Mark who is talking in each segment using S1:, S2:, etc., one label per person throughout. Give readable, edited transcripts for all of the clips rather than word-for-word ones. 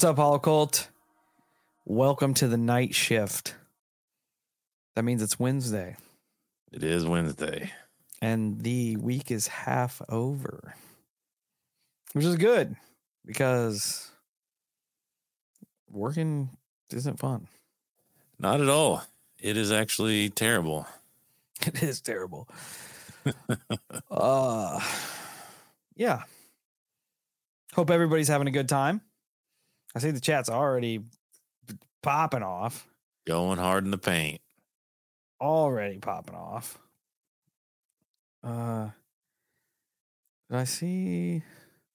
S1: What's up, Holocult? Welcome to the night shift. That means it's Wednesday.
S2: It is Wednesday.
S1: And the week is half over. Which is good because working isn't fun.
S2: Not at all. It is actually terrible.
S1: It is terrible. Yeah. Hope everybody's having a good time. I see the chat's already popping off.
S2: Going hard in the paint.
S1: Already popping off. Did I see?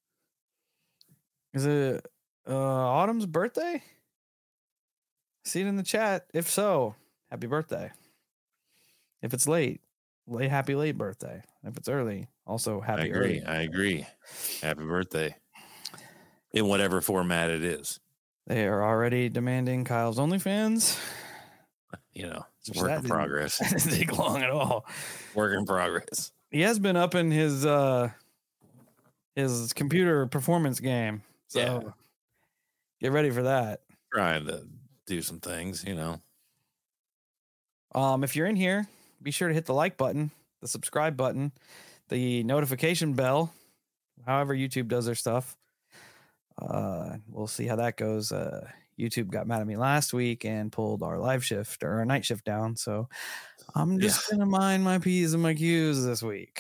S1: Is it Autumn's birthday? See it in the chat. If so, happy birthday. If it's late, happy late birthday. If it's early, also happy early.
S2: I agree. Happy birthday. In whatever format it is.
S1: They are already demanding Kyle's OnlyFans.
S2: You know, it's work in progress.
S1: That didn't take long at all.
S2: Work in progress.
S1: He has been up in his computer performance game. So yeah. Get ready for that.
S2: Trying to do some things, you know.
S1: If you're in here, be sure to hit the like button, the subscribe button, the notification bell, however YouTube does their stuff. We'll see how that goes. YouTube got mad at me last week and pulled our live shift or our night shift down. So I'm just going to mind my P's and my Q's this week.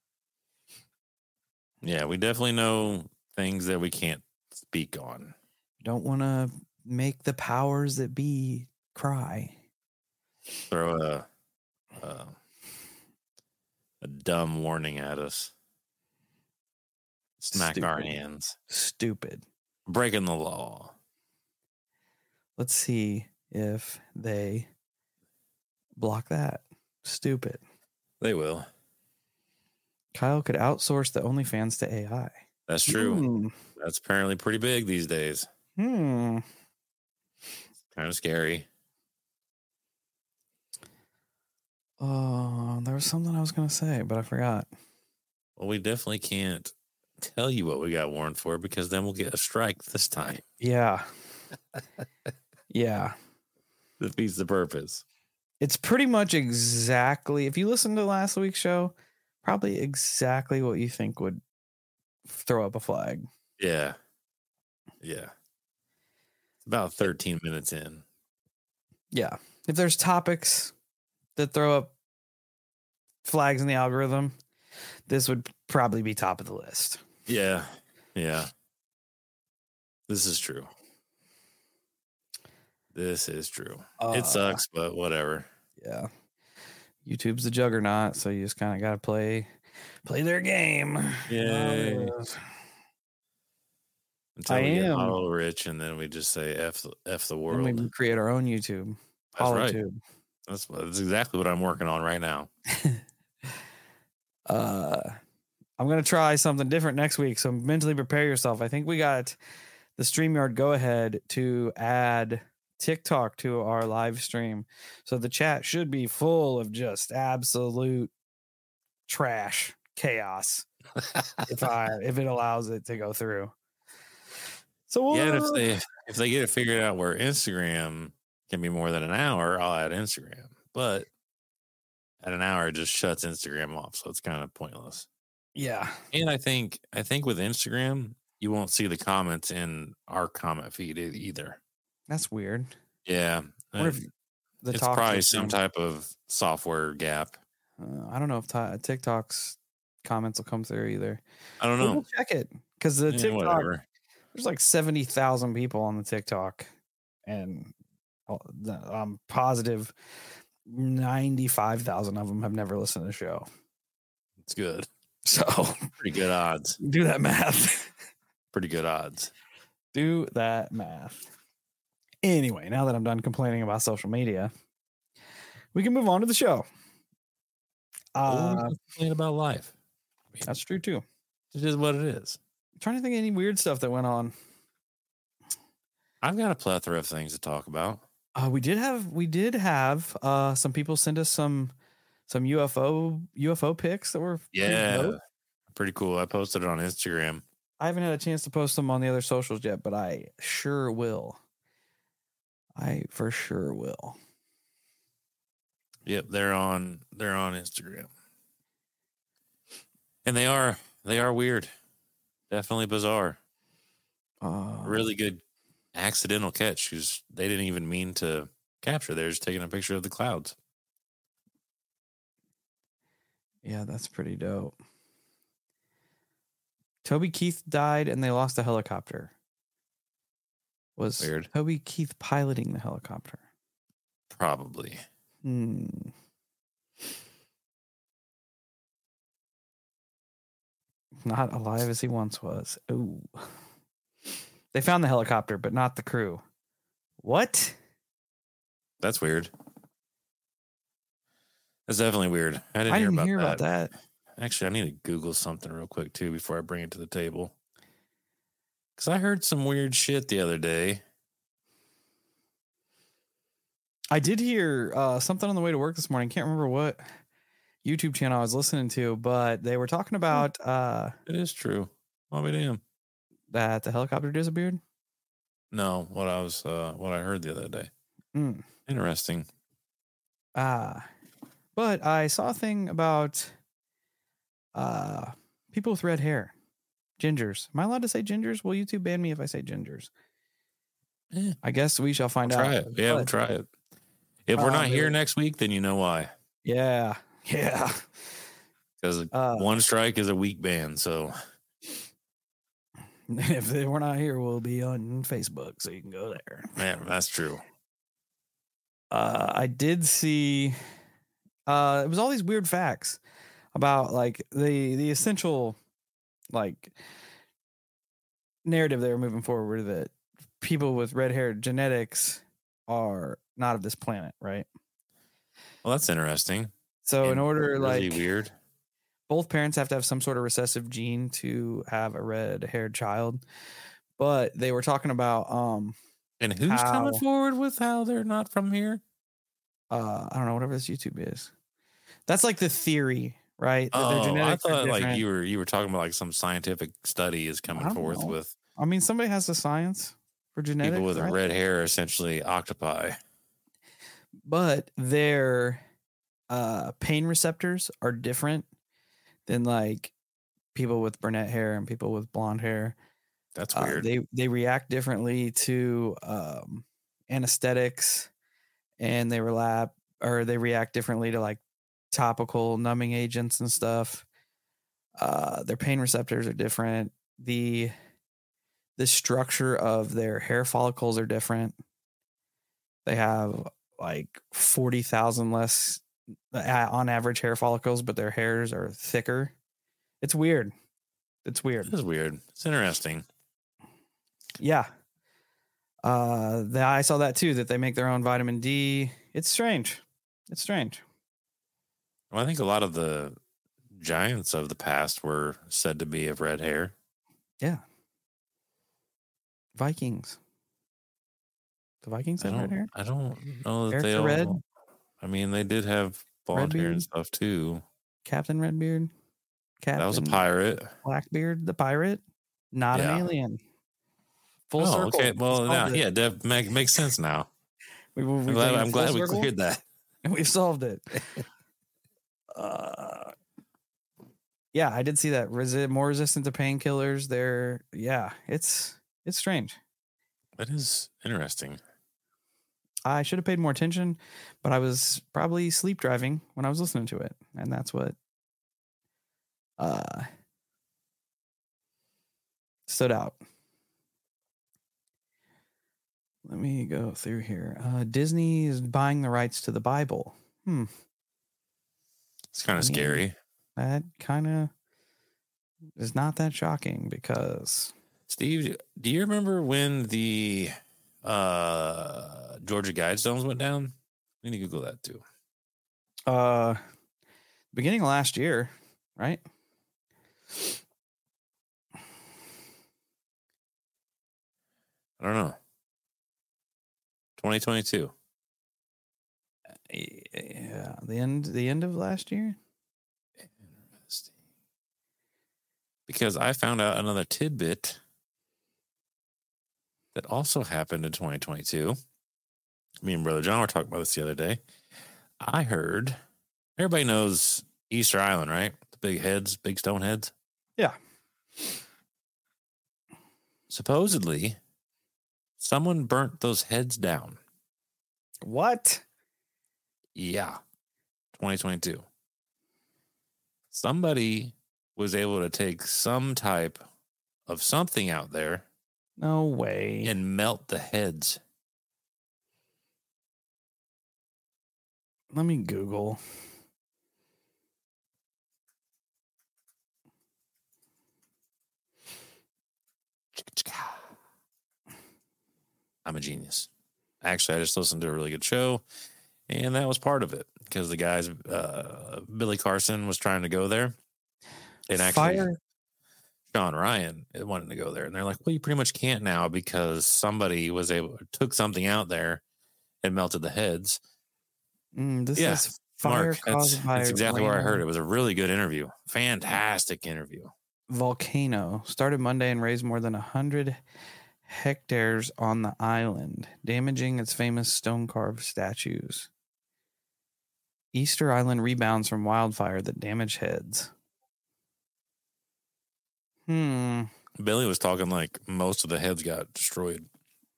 S2: Yeah, we definitely know things that we can't speak on.
S1: Don't want to make the powers that be cry.
S2: Throw a dumb warning at us. Smack our hands.
S1: Stupid.
S2: Breaking the law.
S1: Let's see if they block that. Stupid.
S2: They will.
S1: Kyle could outsource the OnlyFans to AI.
S2: That's true. That's apparently pretty big these days.
S1: Kind
S2: of scary.
S1: Oh, there was something I was going to say, but I forgot.
S2: Well, we definitely can't tell you what we got warned for because then we'll get a strike this time.
S1: Yeah. Yeah.
S2: Defeats the purpose.
S1: It's pretty much exactly, if you listen to last week's show, probably exactly what you think would throw up a flag.
S2: Yeah. Yeah. It's about 13 minutes in.
S1: Yeah. If there's topics that throw up flags in the algorithm, this would probably be top of the list.
S2: Yeah. Yeah. This is true. This is true. It sucks, but whatever.
S1: Yeah. YouTube's the juggernaut, so you just kind of got to play their game.
S2: Yeah. Until we get hollow rich, and then we just say F the world.
S1: And we create our own YouTube.
S2: That's right. That's exactly what I'm working on right now.
S1: I'm going to try something different next week, so mentally prepare yourself. I think we got the StreamYard go-ahead to add TikTok to our live stream. So the chat should be full of just absolute trash, chaos, if it allows it to go through. So
S2: if they get it figured out where Instagram can be more than an hour, I'll add Instagram. But at an hour, it just shuts Instagram off, so it's kind of pointless.
S1: Yeah.
S2: And I think with Instagram, you won't see the comments in our comment feed either.
S1: That's weird.
S2: Yeah. It's probably some type of software gap.
S1: I don't know if TikTok's comments will come through either.
S2: I don't know.
S1: We'll check it because the TikTok, there's like 70,000 people on the TikTok, and I'm positive 95,000 of them have never listened to the show.
S2: It's good.
S1: So
S2: pretty good odds.
S1: Do that math.
S2: Pretty good odds.
S1: Do that math. Anyway, now that I'm done complaining about social media, we can move on to the show.
S2: Complain about life.
S1: I mean, that's true too.
S2: It is what it is.
S1: I'm trying to think of any weird stuff that went on.
S2: I've got a plethora of things to talk about.
S1: We did have some people send us some UFO pics that were
S2: pretty cool. I posted it on Instagram.
S1: I haven't had a chance to post them on the other socials yet, but I sure will. I for sure will.
S2: Yep, they're on Instagram. And they are weird. Definitely bizarre. Really good accidental catch because they didn't even mean to capture. They're just taking a picture of the clouds.
S1: Yeah, that's pretty dope. Toby Keith died and they lost a helicopter. Was
S2: Weird.
S1: Toby Keith piloting the helicopter?
S2: Probably.
S1: Not alive as he once was. Ooh. They found the helicopter, but not the crew. What?
S2: That's weird. That's definitely weird. I didn't hear about
S1: that.
S2: Actually, I need to Google something real quick, too, before I bring it to the table. Because I heard some weird shit the other day.
S1: I did hear something on the way to work this morning. Can't remember what YouTube channel I was listening to, but they were talking about
S2: it is true. I'll be damned.
S1: That the helicopter disappeared.
S2: No, what I heard the other day. Interesting.
S1: But I saw a thing about people with red hair, gingers. Am I allowed to say gingers? Will YouTube ban me if I say gingers? I guess we shall find out.
S2: Try it. Yeah, we'll try it. If we're not here next week, then you know why.
S1: Yeah.
S2: Because one strike is a week ban. So
S1: if we're not here, we'll be on Facebook, so you can go there.
S2: Man, that's true.
S1: I did see. It was all these weird facts about like the essential like narrative they were moving forward that people with red hair genetics are not of this planet, right?
S2: Well, that's interesting.
S1: So in order,
S2: really
S1: like,
S2: weird,
S1: both parents have to have some sort of recessive gene to have a red-haired child. But they were talking about
S2: and who's coming forward with how they're not from here?
S1: I don't know, whatever this YouTube is. That's like the theory, right?
S2: Oh, I thought like you were talking about like some scientific study is coming forth with.
S1: I mean, somebody has the science for genetics.
S2: People with red hair are essentially octopi.
S1: But their pain receptors are different than like people with brunette hair and people with blonde hair.
S2: That's weird.
S1: They react differently to anesthetics, and they react differently to like topical numbing agents and stuff. Their pain receptors are different. The structure of their hair follicles are different. They have like 40,000 less on average hair follicles, but their hairs are thicker. It's weird. It's weird.
S2: It's weird. It's interesting.
S1: Yeah. I saw that too, that they make their own vitamin D. It's strange. It's strange.
S2: Well, I think a lot of the giants of the past were said to be of red hair.
S1: Yeah. Vikings. The Vikings have red hair?
S2: I don't know that
S1: Eric
S2: they
S1: the
S2: all.
S1: Red?
S2: I mean, they did have blonde hair and stuff too.
S1: Captain Redbeard.
S2: That was a pirate.
S1: Blackbeard, the pirate. Not an alien. Full circle.
S2: Okay. Well, now, yeah, that makes sense now. I'm glad we cleared that.
S1: We've solved it. Yeah, I did see that. More resistant to painkillers. It's strange.
S2: That is interesting.
S1: I should have paid more attention, but I was probably sleep driving when I was listening to it, and that's what stood out. Let me go through here. Disney is buying the rights to the Bible.
S2: It's kind of scary.
S1: That kind of is not that shocking because...
S2: Steve, do you remember when the Georgia Guidestones went down? We need to Google that too.
S1: Beginning of last year, right?
S2: I don't know. 2022.
S1: Yeah, the end of last year.
S2: because I found out another tidbit that also happened in 2022. Me and Brother John were talking about this the other day. I heard, everybody knows Easter Island, right? The big heads, big stone heads.
S1: Yeah.
S2: Supposedly, someone burnt those heads down.
S1: What?
S2: Yeah. 2022. Somebody was able to take some type of something out there
S1: No way.
S2: and melt the heads.
S1: Let me Google.
S2: I'm a genius. Actually, I just listened to a really good show, and that was part of it because the guys, Billy Carson was trying to go there, and actually, Sean Ryan wanted to go there, and they're like, "Well, you pretty much can't now because somebody took something out there and melted the heads."
S1: This is fire
S2: Mark,
S1: caused by
S2: that's exactly where I heard it. It
S1: random
S2: was a really good interview, fantastic interview.
S1: volcano. Started Monday and raised more than 100 hectares on the island, damaging its famous stone carved statues. Easter Island rebounds from wildfire that damaged heads.
S2: Billy was talking like most of the heads got destroyed.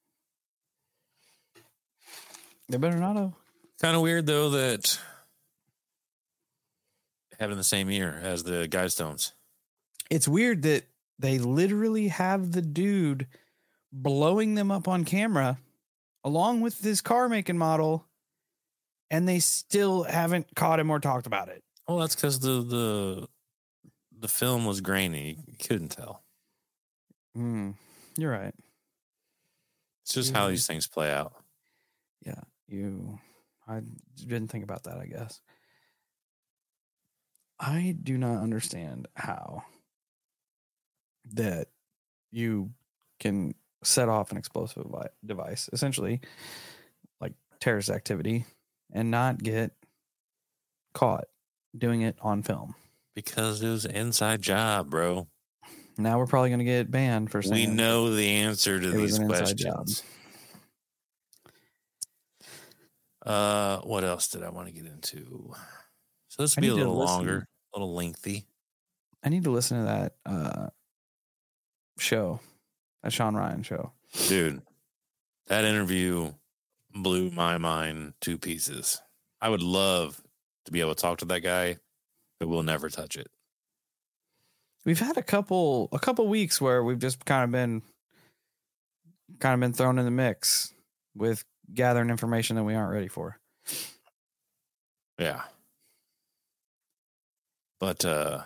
S1: They better not have.
S2: Kind of weird though that having the same year as the Guidestones.
S1: It's weird that they literally have the dude blowing them up on camera along with this car make and model, and they still haven't caught him or talked about it.
S2: Well, that's because the film was grainy. You couldn't tell.
S1: You're right.
S2: It's just how these things play out.
S1: Yeah, I didn't think about that, I guess. I do not understand how that you can set off an explosive device, essentially like terrorist activity, and not get caught doing it on film.
S2: Because it was an inside job, bro.
S1: Now we're probably going to get banned for saying
S2: we know the answer to these questions. What else did I want to get into? So this will be a little longer, a little lengthy.
S1: I need to listen to that show, that Sean Ryan show.
S2: Dude, that interview blew my mind to pieces. I would love to be able to talk to that guy, but we'll never touch it.
S1: We've had a couple weeks where we've just kind of been thrown in the mix with gathering information that we aren't ready for.
S2: Yeah. But a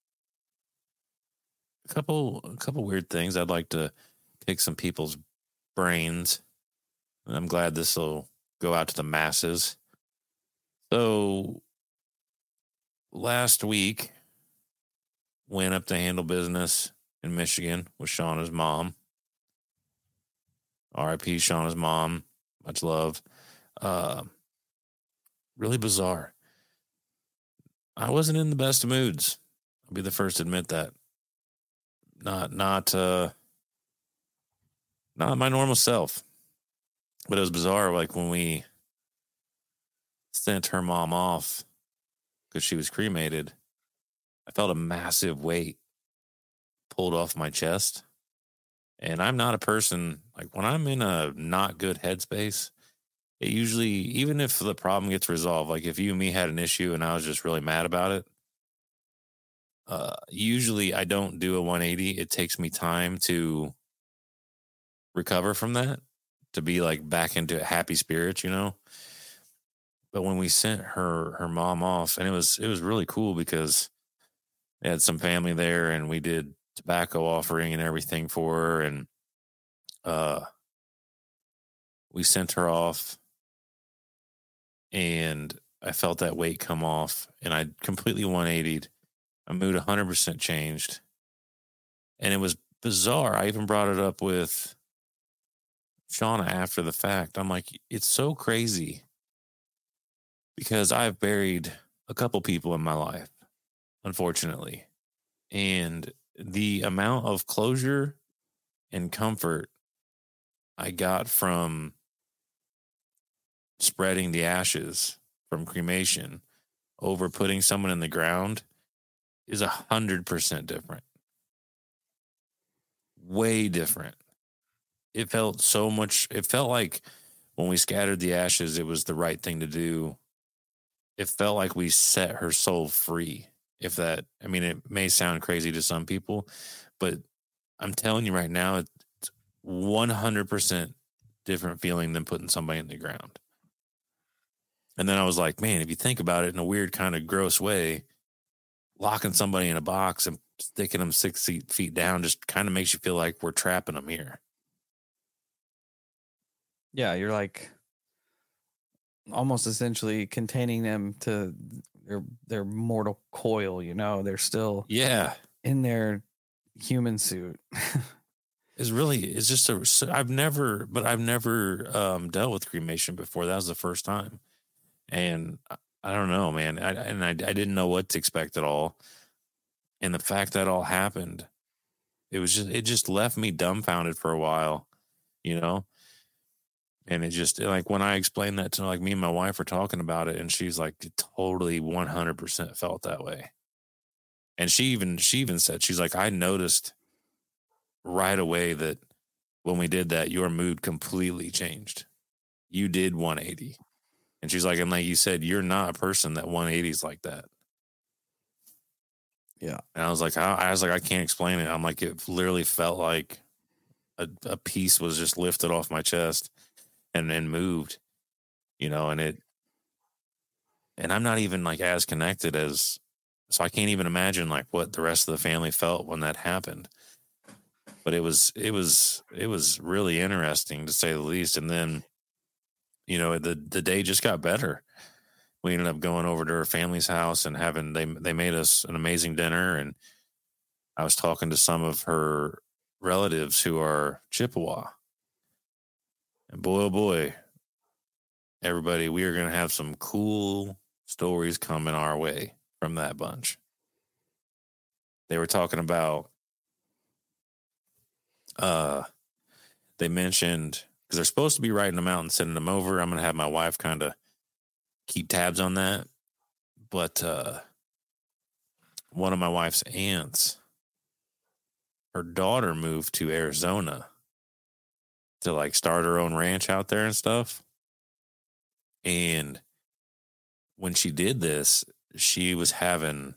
S2: couple weird things. I'd like to pick some people's brains. And I'm glad this will go out to the masses. So last week, went up to handle business in Michigan with Shauna's mom. R.I.P. Shauna's mom. Much love. Really bizarre. I wasn't in the best of moods. I'll be the first to admit that. Not my normal self. But it was bizarre, like when we sent her mom off because she was cremated, I felt a massive weight pulled off my chest. And I'm not a person, like when I'm in a not good headspace, it usually, even if the problem gets resolved, like if you and me had an issue and I was just really mad about it, usually I don't do a 180. It takes me time to recover from that, to be like back into happy spirits, you know? But when we sent her mom off, and it was really cool because they had some family there and we did tobacco offering and everything for her. And we sent her off and I felt that weight come off and I completely 180'd. My mood 100% changed. And it was bizarre. I even brought it up with Shauna after the fact. I'm like, it's so crazy because I've buried a couple people in my life, unfortunately. And the amount of closure and comfort I got from spreading the ashes from cremation over putting someone in the ground is 100% different. Way different. It felt like when we scattered the ashes, it was the right thing to do. It felt like we set her soul free. It may sound crazy to some people, but I'm telling you right now, it's 100% different feeling than putting somebody in the ground. And then I was like, man, if you think about it in a weird kind of gross way, locking somebody in a box and sticking them 6 feet down just kind of makes you feel like we're trapping them here.
S1: Yeah, you're like almost essentially containing them to their mortal coil, you know. They're still in their human suit.
S2: It's just I've never dealt with cremation before. That was the first time. And I don't know, man. I didn't know what to expect at all. And the fact that all happened, it just left me dumbfounded for a while, you know? And it just, like, when I explained that to, like, me and my wife were talking about it, and she's like, totally 100% felt that way. And she even said, she's like, I noticed right away that when we did that, your mood completely changed. You did 180. And she's like, and like you said, you're not a person that 180s like that.
S1: Yeah.
S2: And I was like, I can't explain it. I'm like, it literally felt like a piece was just lifted off my chest and moved, you know, and I'm not even like as connected as, so I can't even imagine like what the rest of the family felt when that happened. But it was really interesting, to say the least. And then, you know, the day just got better. We ended up going over to her family's house and they made us an amazing dinner. And I was talking to some of her relatives who are Chippewa. And boy, oh boy, everybody, we are going to have some cool stories coming our way from that bunch. They were talking about, they mentioned, because they're supposed to be writing them out and sending them over. I'm going to have my wife kind of keep tabs on that. But one of my wife's aunts, her daughter moved to Arizona to like start her own ranch out there and stuff. And when she did this, she was having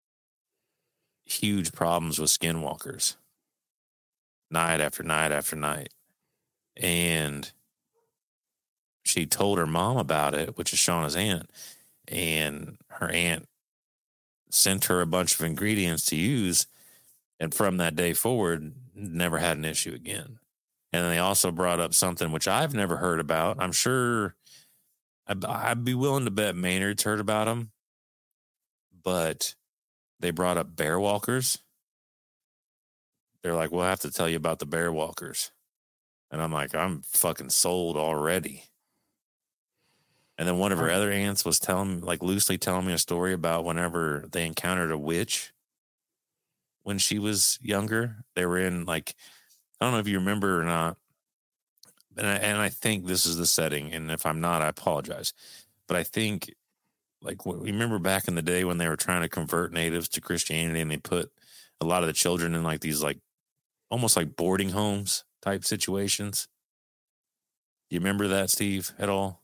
S2: huge problems with skinwalkers night after night after night. And she told her mom about it, which is Shauna's aunt. And her aunt sent her a bunch of ingredients to use. And from that day forward, never had an issue again. And then they also brought up something which I've never heard about. I'm sure I'd be willing to bet Maynard's heard about them. But they brought up bear walkers. They're like, we'll have to tell you about the bear walkers. And I'm like, I'm fucking sold already. And then one of her other aunts was loosely telling me a story about whenever they encountered a witch when she was younger. They were in, like, I don't know if you remember or not. And I think this is the setting. And if I'm not, I apologize. But I think, like, remember back in the day when they were trying to convert natives to Christianity, and they put a lot of the children in like these, like, almost like boarding homes type situations. You remember that, Steve, at all?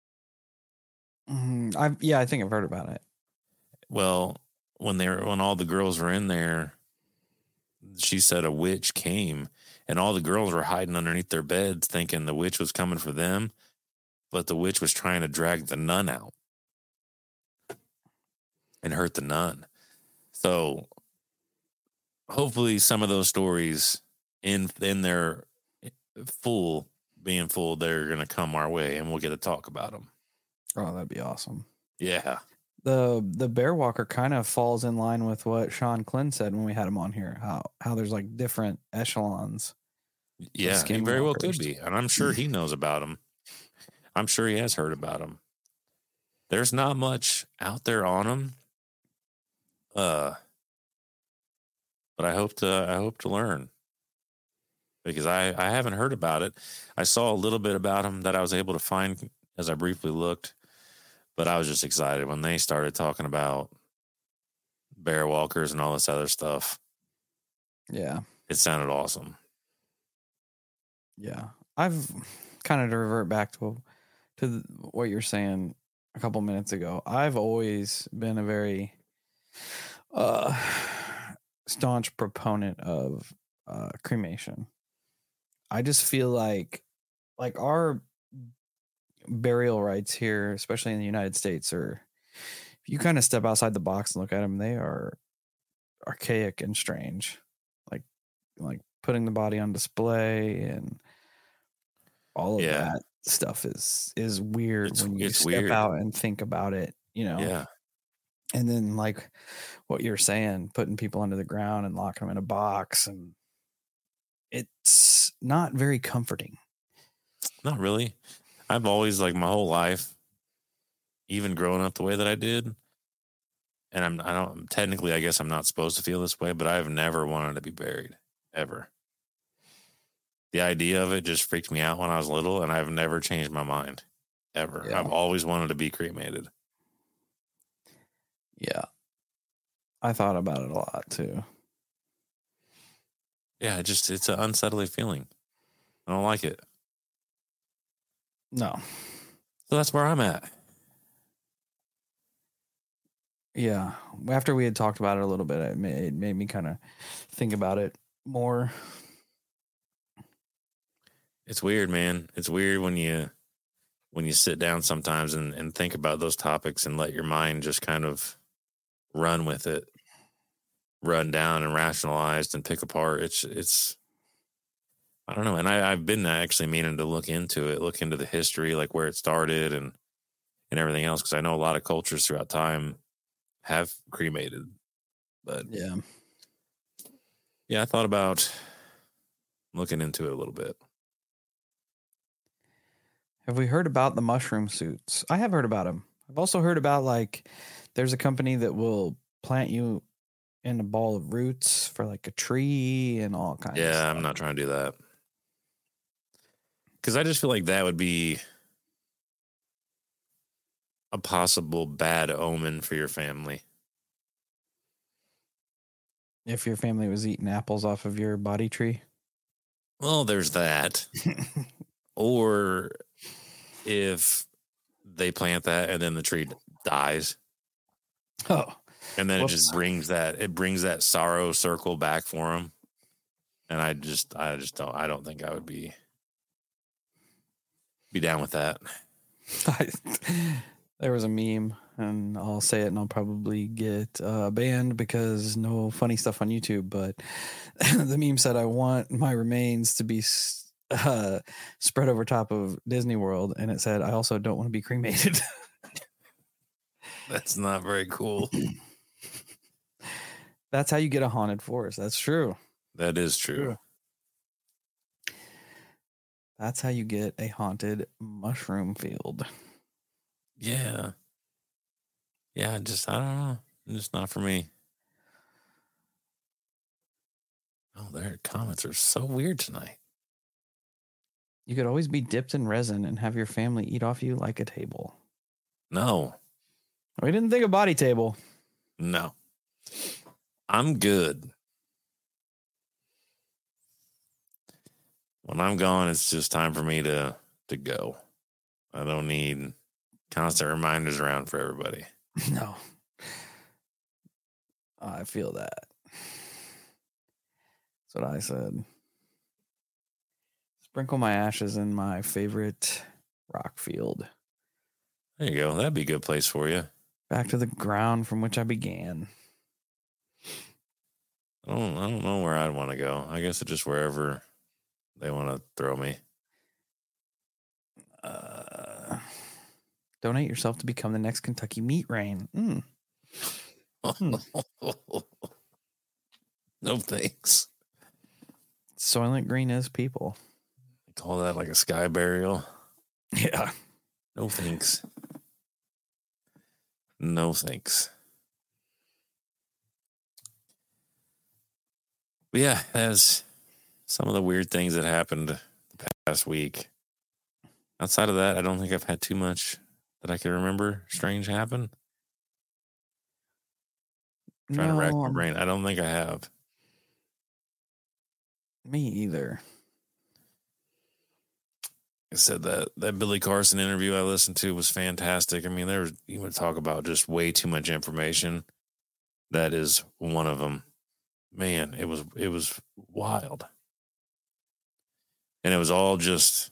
S1: I think I've heard about it.
S2: Well, when all the girls were in there, she said a witch came, and all the girls were hiding underneath their beds thinking the witch was coming for them, but the witch was trying to drag the nun out and hurt the nun. So hopefully some of those stories in their being full, they're going to come our way and we'll get to talk about them.
S1: Oh, that'd be awesome.
S2: Yeah.
S1: The bear walker kind of falls in line with what Sean Klin said when we had him on here, how there's like different echelons.
S2: Yeah, he very well could be. And I'm sure he knows about them. I'm sure he has heard about them. There's not much out there on them. but I hope to learn, because I haven't heard about it. I saw a little bit about them that I was able to find as I briefly looked, but I was just excited when they started talking about bear walkers and all this other stuff.
S1: Yeah.
S2: It sounded awesome.
S1: Yeah. I've kind of, to revert back to what you're saying a couple minutes ago. I've always been a very staunch proponent of cremation. I just feel like our burial rites here, especially in the United States, are, if you kind of step outside the box and look at them, they are archaic and strange. Like putting the body on display and all of that stuff is weird when you step
S2: weird.
S1: out and think about it,
S2: Yeah.
S1: And then, like what you're saying, putting people under the ground and locking them in a box, and it's not very comforting.
S2: Not really. I've always, like, my whole life, even growing up the way that I did, and I don't technically, I guess I'm not supposed to feel this way, but I've never wanted to be buried, ever. The idea of it just freaked me out when I was little, and I've never changed my mind, ever.
S1: Yeah.
S2: I've always wanted to be cremated.
S1: Yeah. I thought about it a lot too.
S2: Yeah, it's an unsettling feeling. I don't like it.
S1: No.
S2: So that's where I'm at.
S1: Yeah. After we had talked about it a little bit, it made me kind of think about it more.
S2: It's weird, man. It's weird when you sit down sometimes and think about those topics and let your mind just kind of run with it, run down and rationalized and pick apart. It's I don't know. And I've been actually meaning to look into the history, like where it started and everything else, because I know a lot of cultures throughout time have cremated. But yeah, I thought about looking into it a little bit.
S1: Have we heard about the mushroom suits? I have heard about them. I've also heard about, like, there's a company that will plant you in a ball of roots for like a tree and all kinds of stuff.
S2: Yeah, I'm not trying to do that, because I just feel like that would be a possible bad omen for your family.
S1: If your family was eating apples off of your body tree.
S2: Well, there's that. Or if they plant that and then the tree dies.
S1: Oh.
S2: And then it just brings that sorrow circle back for them. And I don't think I would be down with that.
S1: There was a meme, and I'll say it and I'll probably get banned because no funny stuff on YouTube, but the meme said, I want my remains to be spread over top of Disney World, and it said, I also don't want to be cremated.
S2: That's not very cool.
S1: That's how you get a haunted forest. That's true.
S2: That is true.
S1: That's how you get a haunted mushroom field.
S2: Yeah. Yeah, I don't know. It's not for me. Oh, their comments are so weird tonight.
S1: You could always be dipped in resin and have your family eat off you like a table.
S2: No.
S1: We didn't think of body table.
S2: No. I'm good. When I'm gone, it's just time for me to go. I don't need constant reminders around for everybody.
S1: No. I feel that. That's what I said. Sprinkle my ashes in my favorite rock field.
S2: There you go. That'd be a good place for you.
S1: Back to the ground from which I began.
S2: I don't know where I'd want to go. I guess it's just wherever they want to throw me.
S1: Donate yourself to become the next Kentucky Meat Rain.
S2: No thanks.
S1: Soylent Green is people.
S2: Call that like a sky burial.
S1: Yeah.
S2: No thanks. No thanks. But yeah, that's some of the weird things that happened the past week. Outside of that, I don't think I've had too much that I can remember strange happen. Trying to rack my brain. I don't think I have.
S1: Me either.
S2: I said that Billy Carson interview I listened to was fantastic. I mean, you would talk about just way too much information. That is one of them. Man, it was wild. And it was all just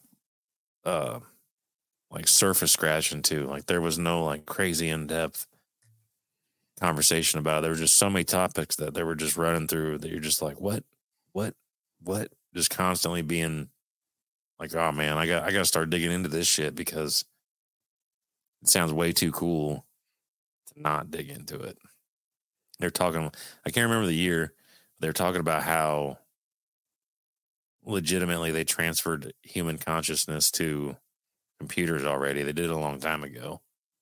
S2: like surface scratching too. Like there was no like crazy in-depth conversation about it. There were just so many topics that they were just running through that you're just like, what? Just constantly being like, oh man, I got to start digging into this shit because it sounds way too cool to not dig into it. They're talking, I can't remember the year. They're talking about how legitimately they transferred human consciousness to computers already. They did it a long time ago.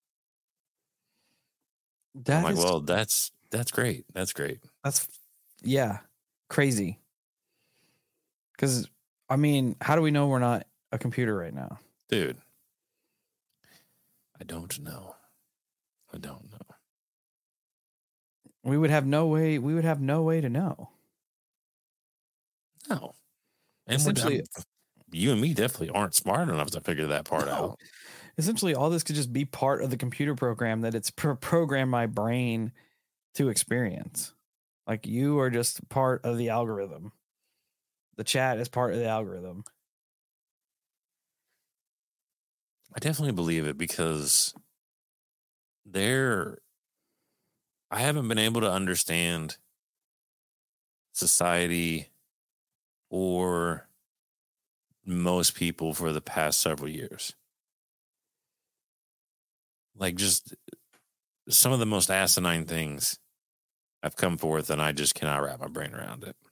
S2: I'm like, well, that's great. That's great.
S1: That's crazy. Because I mean, how do we know we're not a computer right now,
S2: dude? I don't know.
S1: We would have no way to know.
S2: No. And essentially, you and me definitely aren't smart enough to figure that part out.
S1: Essentially, all this could just be part of the computer program that it's programmed my brain to experience. Like you are just part of the algorithm. The chat is part of the algorithm.
S2: I definitely believe it because I haven't been able to understand society or most people for the past several years. Like just some of the most asinine things have come forth and I just cannot wrap my brain around it.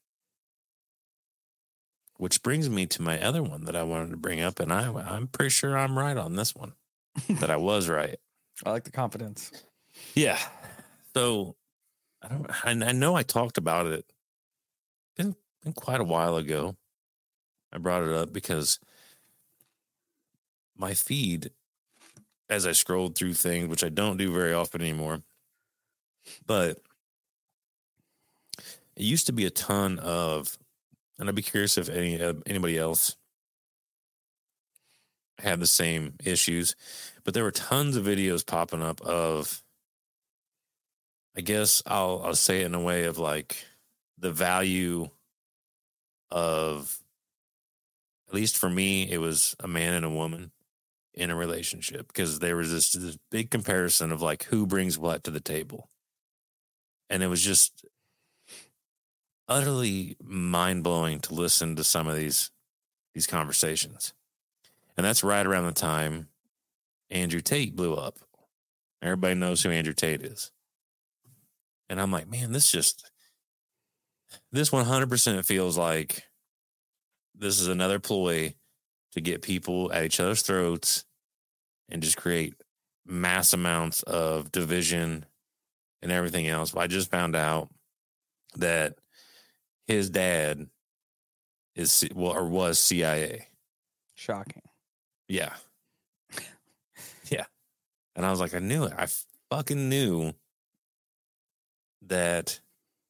S2: Which brings me to my other one that I wanted to bring up, and I'm pretty sure I'm right on this one. That I was right.
S1: I like the confidence.
S2: Yeah. So I know I talked about it. Been quite a while ago. I brought it up because my feed, as I scrolled through things, which I don't do very often anymore, but it used to be a ton of, and I'd be curious if anybody else had the same issues, but there were tons of videos popping up of, I guess I'll say it in a way of like the value of, at least for me, it was a man and a woman in a relationship, because there was this big comparison of like who brings what to the table. And it was just utterly mind-blowing to listen to some of these conversations. And that's right around the time Andrew Tate blew up. Everybody knows who Andrew Tate is. And I'm like, man, this 100% feels like this is another ploy to get people at each other's throats and just create mass amounts of division and everything else. But I just found out that his dad was CIA.
S1: Shocking.
S2: Yeah. Yeah. And I was like, I knew it. I fucking knew that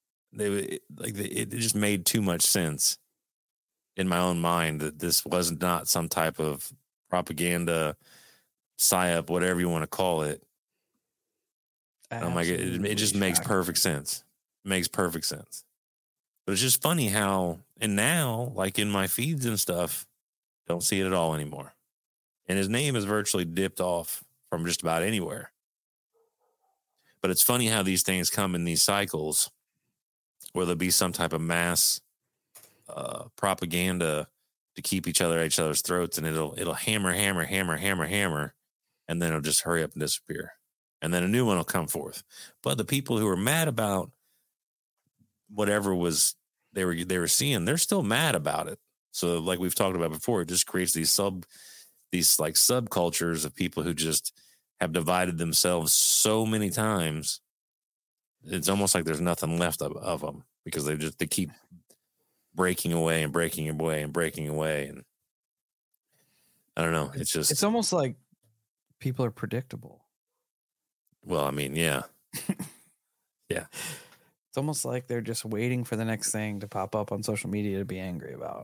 S2: it just made too much sense in my own mind that this was not some type of propaganda, psyop, whatever you want to call it. And I'm like, it just makes perfect sense. Makes perfect sense. But it's just funny how, and now, like in my feeds and stuff, don't see it at all anymore. And his name is virtually dipped off from just about anywhere. But it's funny how these things come in these cycles where there'll be some type of mass propaganda to keep each other at each other's throats, and it'll hammer, and then it'll just hurry up and disappear. And then a new one will come forth. But the people who are mad about whatever was they were seeing, they're still mad about it. So like we've talked about before, it just creates these like subcultures of people who just have divided themselves so many times. It's almost like there's nothing left of them, because they keep breaking away and breaking away and breaking away. And I don't know. It's just,
S1: it's almost like people are predictable.
S2: well, I mean, yeah. Yeah.
S1: It's almost like they're just waiting for the next thing to pop up on social media to be angry about.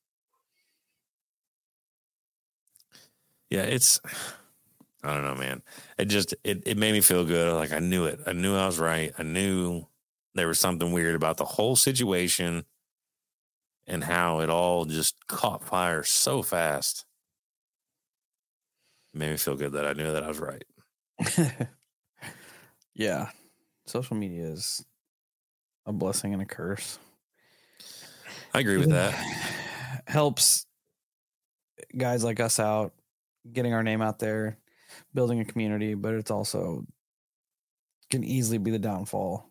S2: Yeah, it's, I don't know, man. It just, it made me feel good. Like I knew it. I knew I was right. I knew there was something weird about the whole situation and how it all just caught fire so fast. It made me feel good that I knew that I was right.
S1: Yeah. Social media is a blessing and a curse.
S2: I agree with that.
S1: Helps guys like us out, getting our name out there, building a community, but it's also can easily be the downfall.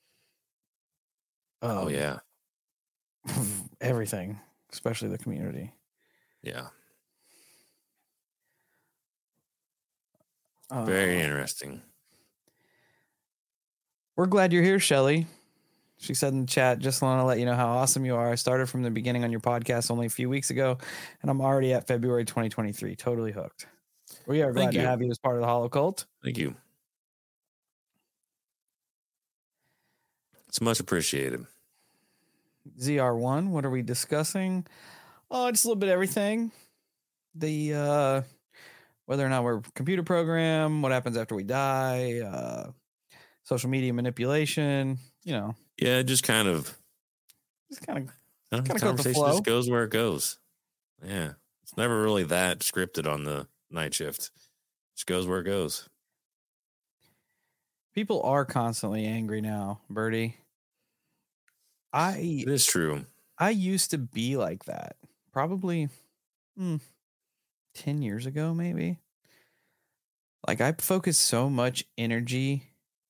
S2: Oh, yeah.
S1: Everything, especially the community.
S2: Yeah. Very interesting.
S1: We're glad you're here, Shelly. She said in the chat, just want to let you know how awesome you are. I started from the beginning on your podcast only a few weeks ago, and I'm already at February 2023. Totally hooked. We are glad to have you as part of the Hollow Cult.
S2: Thank you. It's much appreciated.
S1: ZR1, what are we discussing? Oh, just a little bit of everything. The whether or not we're a computer program, what happens after we die, social media manipulation, you know.
S2: Yeah, just kind of conversation just goes where it goes. Yeah. It's never really that scripted on the night shift. Just goes where it goes.
S1: People are constantly angry now, Birdie.
S2: It is true.
S1: I used to be like that. Probably 10 years ago, maybe. Like I focused so much energy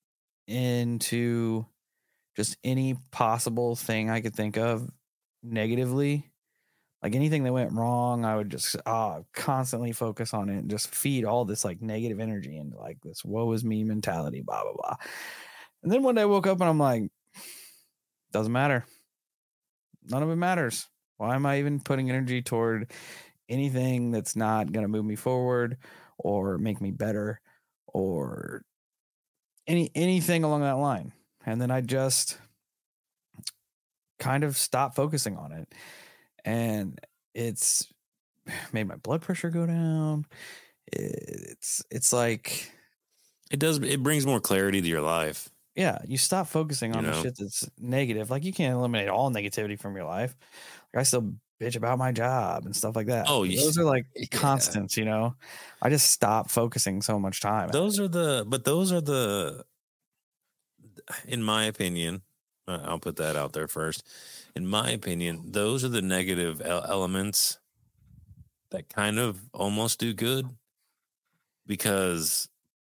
S1: into just any possible thing I could think of negatively. Like anything that went wrong, I would just constantly focus on it and just feed all this like negative energy into like this woe is me mentality, blah, blah, blah. And then one day I woke up and I'm like, doesn't matter. None of it matters. Why am I even putting energy toward anything that's not going to move me forward or make me better or anything along that line? And then I just kind of stopped focusing on it. And it's made my blood pressure go down. It's like
S2: it brings more clarity to your life.
S1: Yeah, you stop focusing on the shit that's negative. Like you can't eliminate all negativity from your life. Like I still bitch about my job and stuff like that.
S2: Oh,
S1: those are like constants, you know. I just stop focusing so much time.
S2: Those are the, in my opinion, I'll put that out there first. In my opinion, those are the negative elements that kind of almost do good, because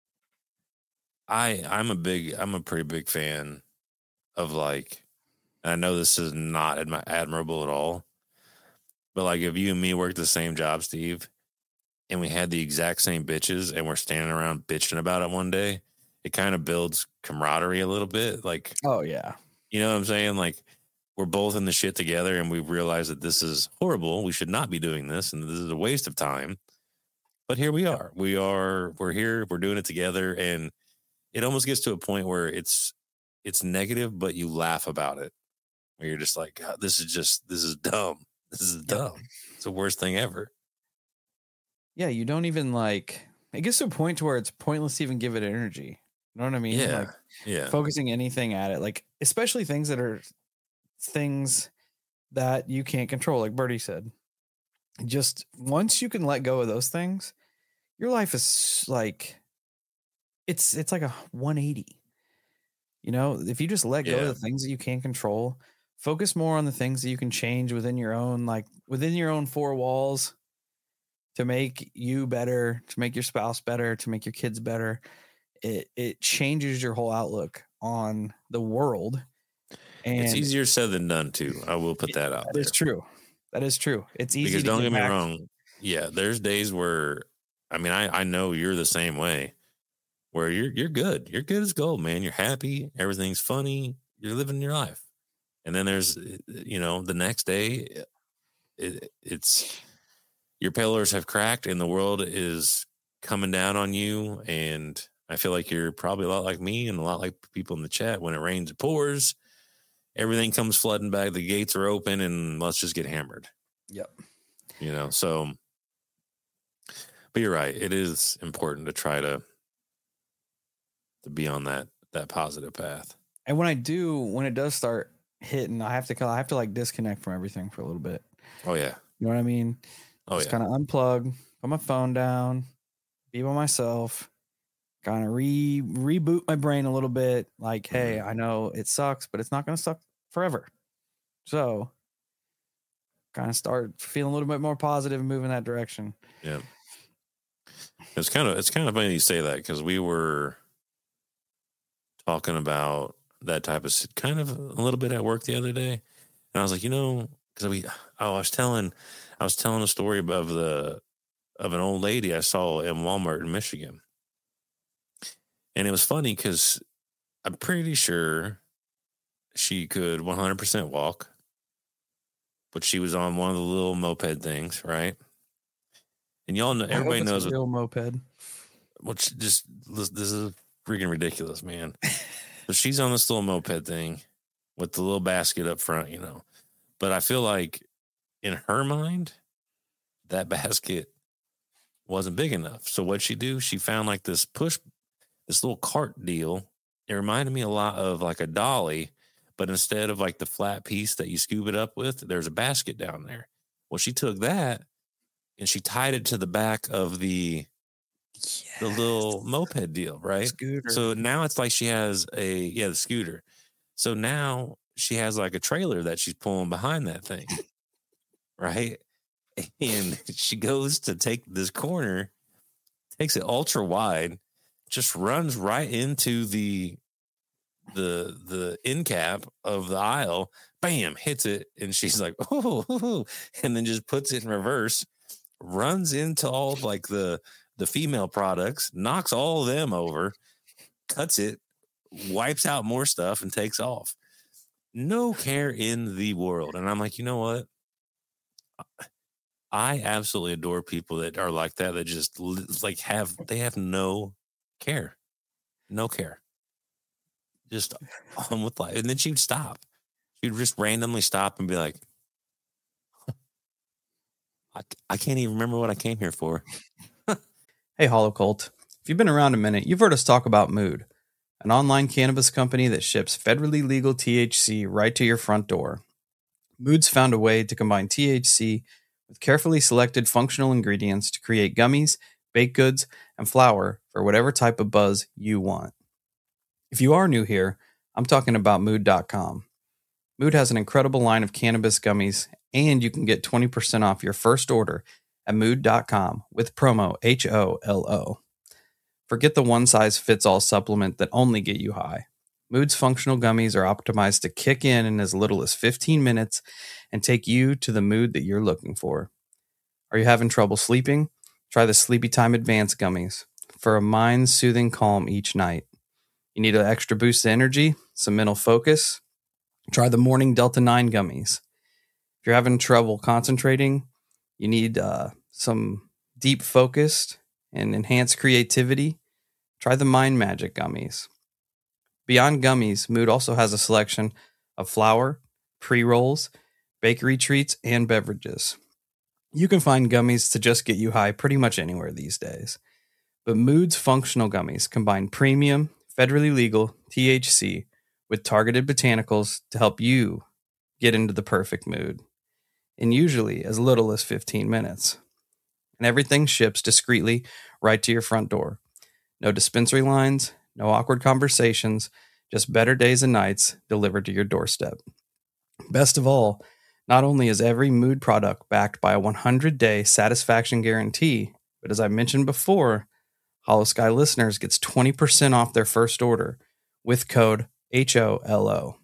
S2: I'm a pretty big fan of like, and I know this is not admirable at all, but like if you and me worked the same job, Steve, and we had the exact same bitches and we're standing around bitching about it one day, it kind of builds camaraderie a little bit. Like,
S1: oh yeah,
S2: you know what I'm saying? Like we're both in the shit together and we realize that this is horrible. We should not be doing this. And this is a waste of time. But here we are. We're here. We're doing it together. And it almost gets to a point where it's negative, but you laugh about it. Where you're just like, God, this is dumb. This is dumb. It's the worst thing ever.
S1: Yeah, you don't even like, it gets to a point to where it's pointless to even give it energy. You know what I mean?
S2: Yeah.
S1: Like,
S2: yeah.
S1: Focusing anything at it, like especially things that you can't control, like Birdie said. Just once you can let go of those things, your life is like it's like a 180. You know, if you just let go of the things that you can't control, focus more on the things that you can change within your own four walls to make you better, to make your spouse better, to make your kids better. It changes your whole outlook on the world. And
S2: it's easier said than done too. I will put that out there.
S1: That is true. It's easy
S2: because don't get me wrong. Yeah, there's days where, I mean, I know you're the same way, where you're good. You're good as gold, man. You're happy. Everything's funny. You're living your life. And then there's, the next day, it's your pillars have cracked and the world is coming down on you. And I feel like you're probably a lot like me and a lot like people in the chat. When it rains, it pours. Everything comes flooding back. The gates are open, and let's just get hammered.
S1: Yep.
S2: So, but you're right. It is important to try to be on that positive path.
S1: And when it does start hitting, I have to like disconnect from everything for a little bit.
S2: Oh yeah.
S1: You know what I mean?
S2: Oh
S1: Just
S2: yeah.
S1: kind of unplug, put my phone down, be by myself, kind of reboot my brain a little bit. Like, hey, I know it sucks, but it's not going to suck forever. So kind of start feeling a little bit more positive and move in that direction.
S2: Yeah. It's kind of funny you say that, because we were talking about that type of kind of a little bit at work the other day, and I was like, because I was telling a story of an old lady I saw in Walmart in Michigan, and it was funny because I'm pretty sure she could 100% walk, but she was on one of the little moped things, right? And y'all know, everybody knows
S1: a real moped.
S2: Which this is freaking ridiculous, man. So she's on this little moped thing with the little basket up front, But I feel like in her mind, that basket wasn't big enough. So what'd she do? She found like this little cart deal. It reminded me a lot of like a dolly, but instead of like the flat piece that you scoop it up with, there's a basket down there. Well, she took that and she tied it to the back of the little moped deal, right?
S1: Scooter.
S2: So now it's like she has the scooter. So now she has like a trailer that she's pulling behind that thing, right? And she goes to take this corner, takes it ultra wide, just runs right into the end cap of the aisle, bam, hits it, and she's like, oh, and then just puts it in reverse, runs into all of like the female products, knocks all of them over, cuts it, wipes out more stuff, and takes off. No care in the world. And I'm like, you know what? I absolutely adore people that are like that just like have no care. No care. Just on with life. And then she'd stop. She'd just randomly stop and be like, I can't even remember what I came here for.
S3: Hey, Hollow Cult. If you've been around a minute, you've heard us talk about Mood, an online cannabis company that ships federally legal THC right to your front door. Mood's found a way to combine THC with carefully selected functional ingredients to create gummies, baked goods, and flour for whatever type of buzz you want. If you are new here, I'm talking about Mood.com. Mood has an incredible line of cannabis gummies, and you can get 20% off your first order at Mood.com with promo HOLO. Forget the one-size-fits-all supplement that only get you high. Mood's functional gummies are optimized to kick in as little as 15 minutes and take you to the mood that you're looking for. Are you having trouble sleeping? Try the Sleepy Time Advanced gummies for a mind-soothing calm each night. You need an extra boost of energy, some mental focus? Try the Morning Delta 9 gummies. If you're having trouble concentrating, you need some deep focused and enhanced creativity, try the Mind Magic gummies. Beyond gummies, Mood also has a selection of flour, pre-rolls, bakery treats, and beverages. You can find gummies to just get you high pretty much anywhere these days. But Mood's functional gummies combine premium, federally legal THC with targeted botanicals to help you get into the perfect mood, in usually as little as 15 minutes. And everything ships discreetly right to your front door. No dispensary lines, no awkward conversations, just better days and nights delivered to your doorstep. Best of all, not only is every Mood product backed by a 100-day satisfaction guarantee, but as I mentioned before, Hollow Sky listeners gets 20% off their first order with code HOLO.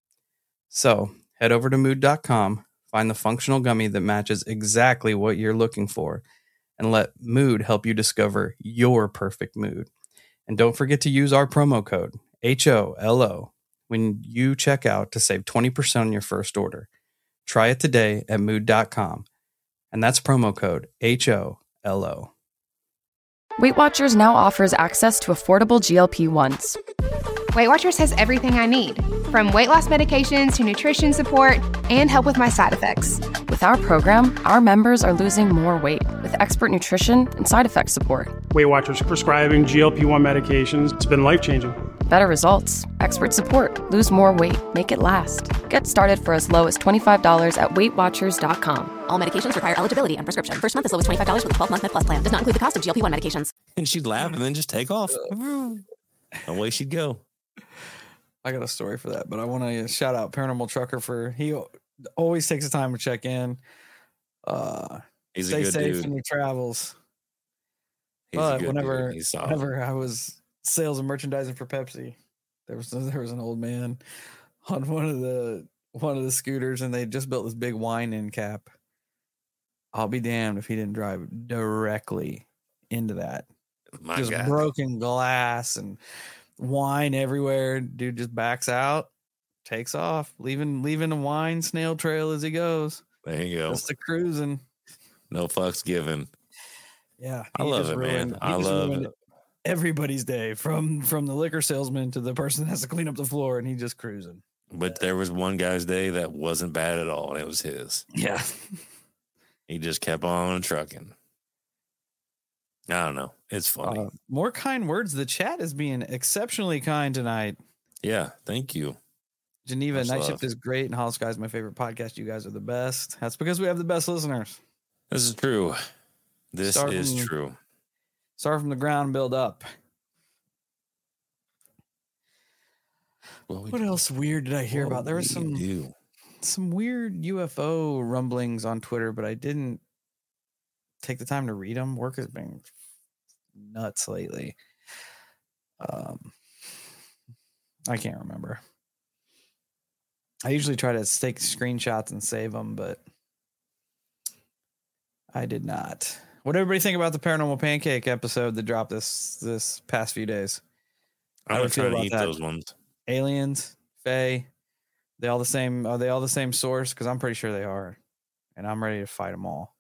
S3: So head over to Mood.com, find the functional gummy that matches exactly what you're looking for, and let Mood help you discover your perfect mood. And don't forget to use our promo code HOLO when you check out to save 20% on your first order. Try it today at mood.com. And that's promo code HOLO.
S4: Weight Watchers now offers access to affordable GLP-1s.
S5: Weight Watchers has everything I need, from weight loss medications to nutrition support and help with my side effects.
S4: With our program, our members are losing more weight with expert nutrition and side effect support.
S6: Weight Watchers prescribing GLP-1 medications. It's been life-changing.
S4: Better results, expert support, lose more weight, make it last. Get started for as low as $25 at WeightWatchers.com.
S7: All medications require eligibility and prescription. First month is low as $25 with a 12-month Med Plus plan. Does not include the cost of GLP-1 medications.
S2: And she'd laugh and then just take off. Away she'd go.
S1: I got a story for that, but I want to shout out Paranormal Trucker for he always takes the time to check in.
S2: He's
S1: stay
S2: a good
S1: safe
S2: dude.
S1: in your travels.
S2: He's a
S1: But
S2: good
S1: whenever
S2: dude. He's solid.
S1: whenever I was sales and merchandising for Pepsi, there was an old man on one of the scooters, and they just built this big wine end cap. I'll be damned if he didn't drive directly into that.
S2: My
S1: Just
S2: God.
S1: broken glass and wine everywhere. Dude just backs out, takes off, leaving the wine snail trail as he goes.
S2: There you go.
S1: Just a cruising.
S2: No fucks given.
S1: Yeah,
S2: I
S1: he
S2: love
S1: just
S2: it, man.
S1: he
S2: I
S1: just
S2: love
S1: ruined
S2: it.
S1: everybody's day, from the liquor salesman to the person that has to clean up the floor, and he just cruising.
S2: But there was one guy's day that wasn't bad at all, and it was his.
S1: Yeah.
S2: He just kept on trucking. I don't know. It's funny.
S1: More kind words. The chat is being exceptionally kind tonight.
S2: Yeah, thank you.
S1: Geneva,
S2: Much
S1: Night
S2: love.
S1: Shift is great, and Hollow Sky is my favorite podcast. You guys are the best. That's because we have the best listeners.
S2: This is true. This
S1: Start
S2: is
S1: from-
S2: true.
S1: Start from the ground, build up. What else weird did I hear about? There was some weird UFO rumblings on Twitter, but I didn't take the time to read them. Work has been nuts lately. I can't remember. I usually try to take screenshots and save them, but I did not. What did everybody think about the Paranormal Pancake episode that dropped this past few days?
S2: I'm
S1: How do
S2: gonna
S1: you feel
S2: try to
S1: about
S2: eat
S1: that?
S2: those ones.
S1: Aliens, Fae, they all the same? Are they all the same source? Because I'm pretty sure they are, and I'm ready to fight them all.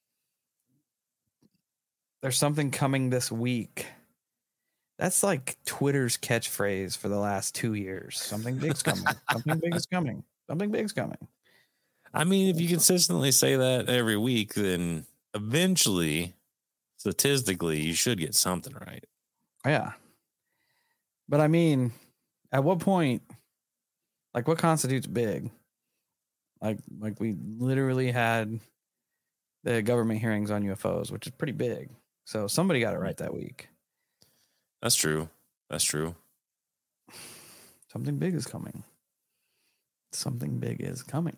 S1: There's something coming this week. That's like Twitter's catchphrase for the last 2 years. Something big's coming. Something big is coming. Something big's coming.
S2: I mean, if you consistently say that every week, then eventually, statistically, you should get something right.
S1: Yeah. But I mean, at what point, like what constitutes big? Like we literally had the government hearings on UFOs, which is pretty big. So somebody got it right that week.
S2: That's true. That's true.
S1: Something big is coming. Something big is coming.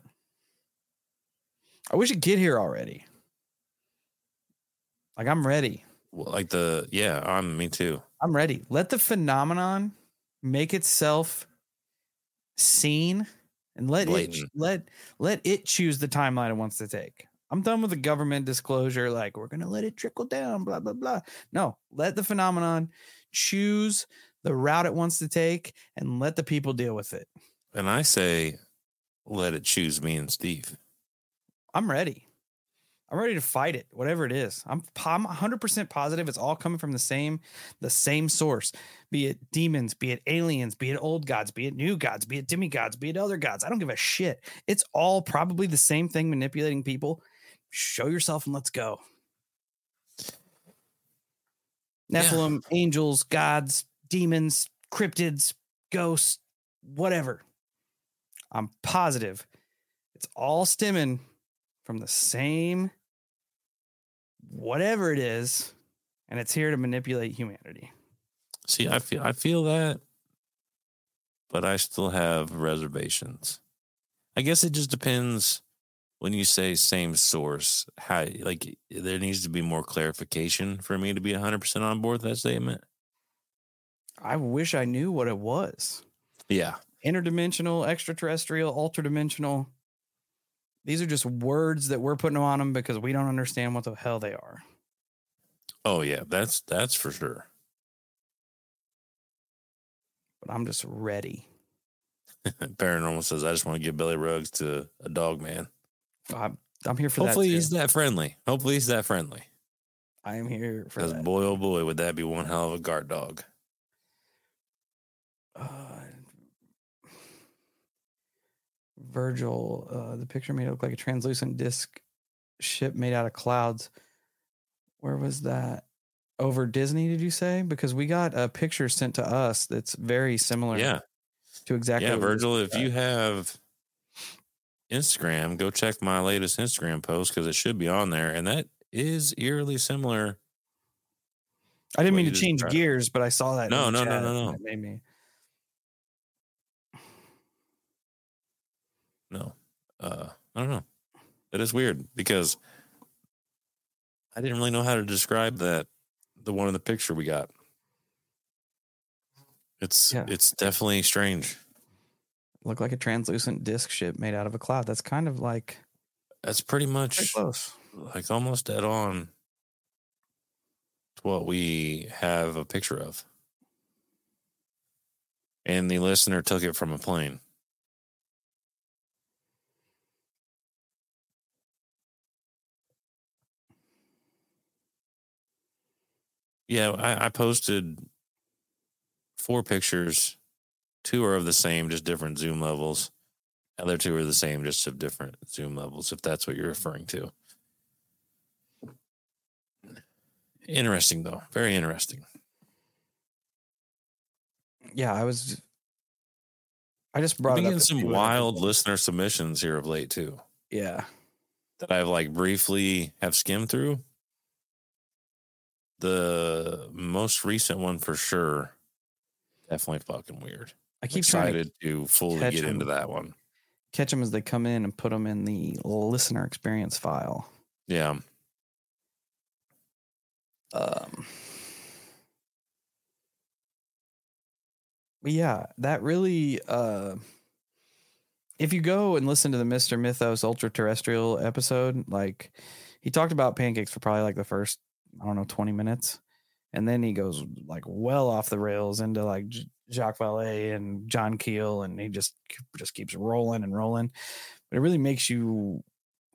S1: I wish it'd get here already. Like I'm ready.
S2: Well, like me too.
S1: I'm ready. Let the phenomenon make itself seen and let it choose the timeline it wants to take. I'm done with the government disclosure, like we're gonna let it trickle down, blah blah blah. No, let the phenomenon choose the route it wants to take and let the people deal with it.
S2: And I say, let it choose me and Steve.
S1: I'm ready. I'm ready to fight it, whatever it is. I'm 100% positive it's all coming from the same source. Be it demons, be it aliens, be it old gods, be it new gods, be it demigods, be it other gods. I don't give a shit. It's all probably the same thing manipulating people. Show yourself and let's go. Nephilim, angels, gods, demons, cryptids, ghosts, whatever. I'm positive it's all stemming from the same whatever it is, and it's here to manipulate humanity.
S2: See, I feel that, but I still have reservations. I guess it just depends when you say same source. How like there needs to be more clarification for me to be 100% on board with that statement.
S1: I wish I knew what it was.
S2: Yeah.
S1: Interdimensional, extraterrestrial, ultradimensional. These are just words that we're putting on them because we don't understand what the hell they are.
S2: Oh yeah, that's for sure.
S1: But I'm just ready.
S2: Paranormal says, I just want to give Billy Ruggs to a dog man.
S1: I'm here for
S2: Hopefully
S1: that.
S2: he's that friendly. Hopefully he's that friendly.
S1: I am here for
S2: Because
S1: that.
S2: boy, oh boy, would that be one hell of a guard dog.
S1: Virgil, the picture made it look like a translucent disc ship made out of clouds. Where was that? Over Disney, did you say? Because we got a picture sent to us that's very similar.
S2: Yeah.
S1: To exactly.
S2: Yeah,
S1: what you
S2: Virgil, if
S1: described.
S2: you have Instagram, go check my latest Instagram post because it should be on there. And that is eerily similar.
S1: I didn't
S2: what
S1: mean
S2: you
S1: to change
S2: described.
S1: gears, but I saw that.
S2: No,
S1: in the
S2: no, no,
S1: chat,
S2: no, no.
S1: and it made me.
S2: No. I don't know. It is weird because I didn't really know how to describe that. The one in the picture we got. It's definitely strange.
S1: Looked like a translucent disc ship made out of a cloud. That's kind of like.
S2: That's pretty much
S1: close.
S2: Like almost dead on to what we have a picture of. And the listener took it from a plane. Yeah, I posted 4 pictures. 2 are of the same, just different zoom levels. Other 2 are the same, just of different zoom levels, if that's what you're referring to. Interesting, though. Very interesting.
S1: Yeah, I just brought
S2: We've
S1: it
S2: been
S1: up.
S2: getting some wild listener submissions here of late, too.
S1: Yeah.
S2: That I've like briefly have skimmed through. The most recent one for sure. Definitely fucking weird.
S1: I keep
S2: excited to fully
S1: catch
S2: get into
S1: them.
S2: that one.
S1: Catch them as they come in and put them in the listener experience file.
S2: Yeah.
S1: But yeah, that really, if you go and listen to the Mr. Mythos Ultra Terrestrial episode, like he talked about pancakes for probably like the first, 20 minutes. And then he goes like well off the rails into like Jacques Vallée and John Keel. And he just keeps rolling and rolling. But it really makes you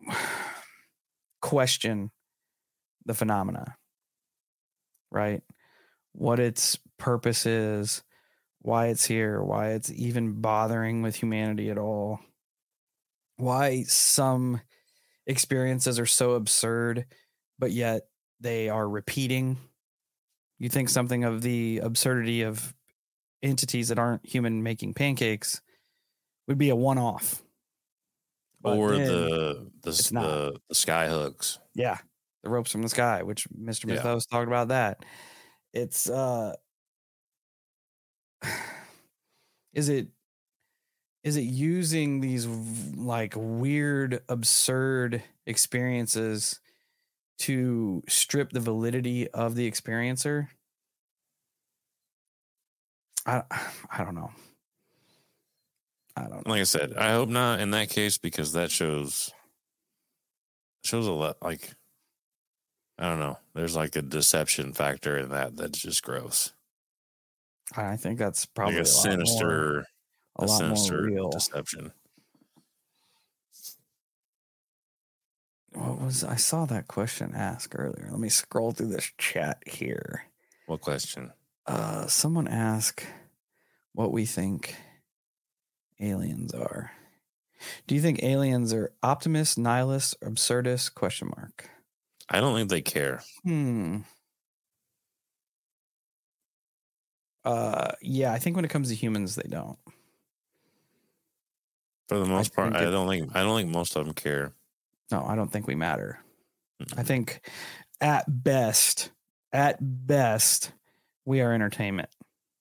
S1: question the phenomena, right? What its purpose is, why it's here, why it's even bothering with humanity at all, why some experiences are so absurd, but yet they are repeating. You think something of the absurdity of entities that aren't human making pancakes would be a one-off.
S2: Or the sky hooks.
S1: Yeah. The ropes from the sky, which Mr. Mythos talked about that. It's is it using these like weird, absurd experiences to strip the validity of the experiencer? I don't know.
S2: Like I said, I hope not in that case, because that shows a lot. Like, I don't know. There's like a deception factor in that's just gross.
S1: I think that's probably
S2: like a sinister
S1: more real
S2: deception.
S1: What was I saw that question asked earlier? Let me scroll through this chat here.
S2: What question?
S1: Someone asked what we think aliens are. Do you think aliens are optimists, nihilists, or absurdists? ?
S2: I don't think they care.
S1: Yeah, I think when it comes to humans, they don't.
S2: For the most part, I don't think most of them care.
S1: No, I don't think we matter. I think at best, we are entertainment.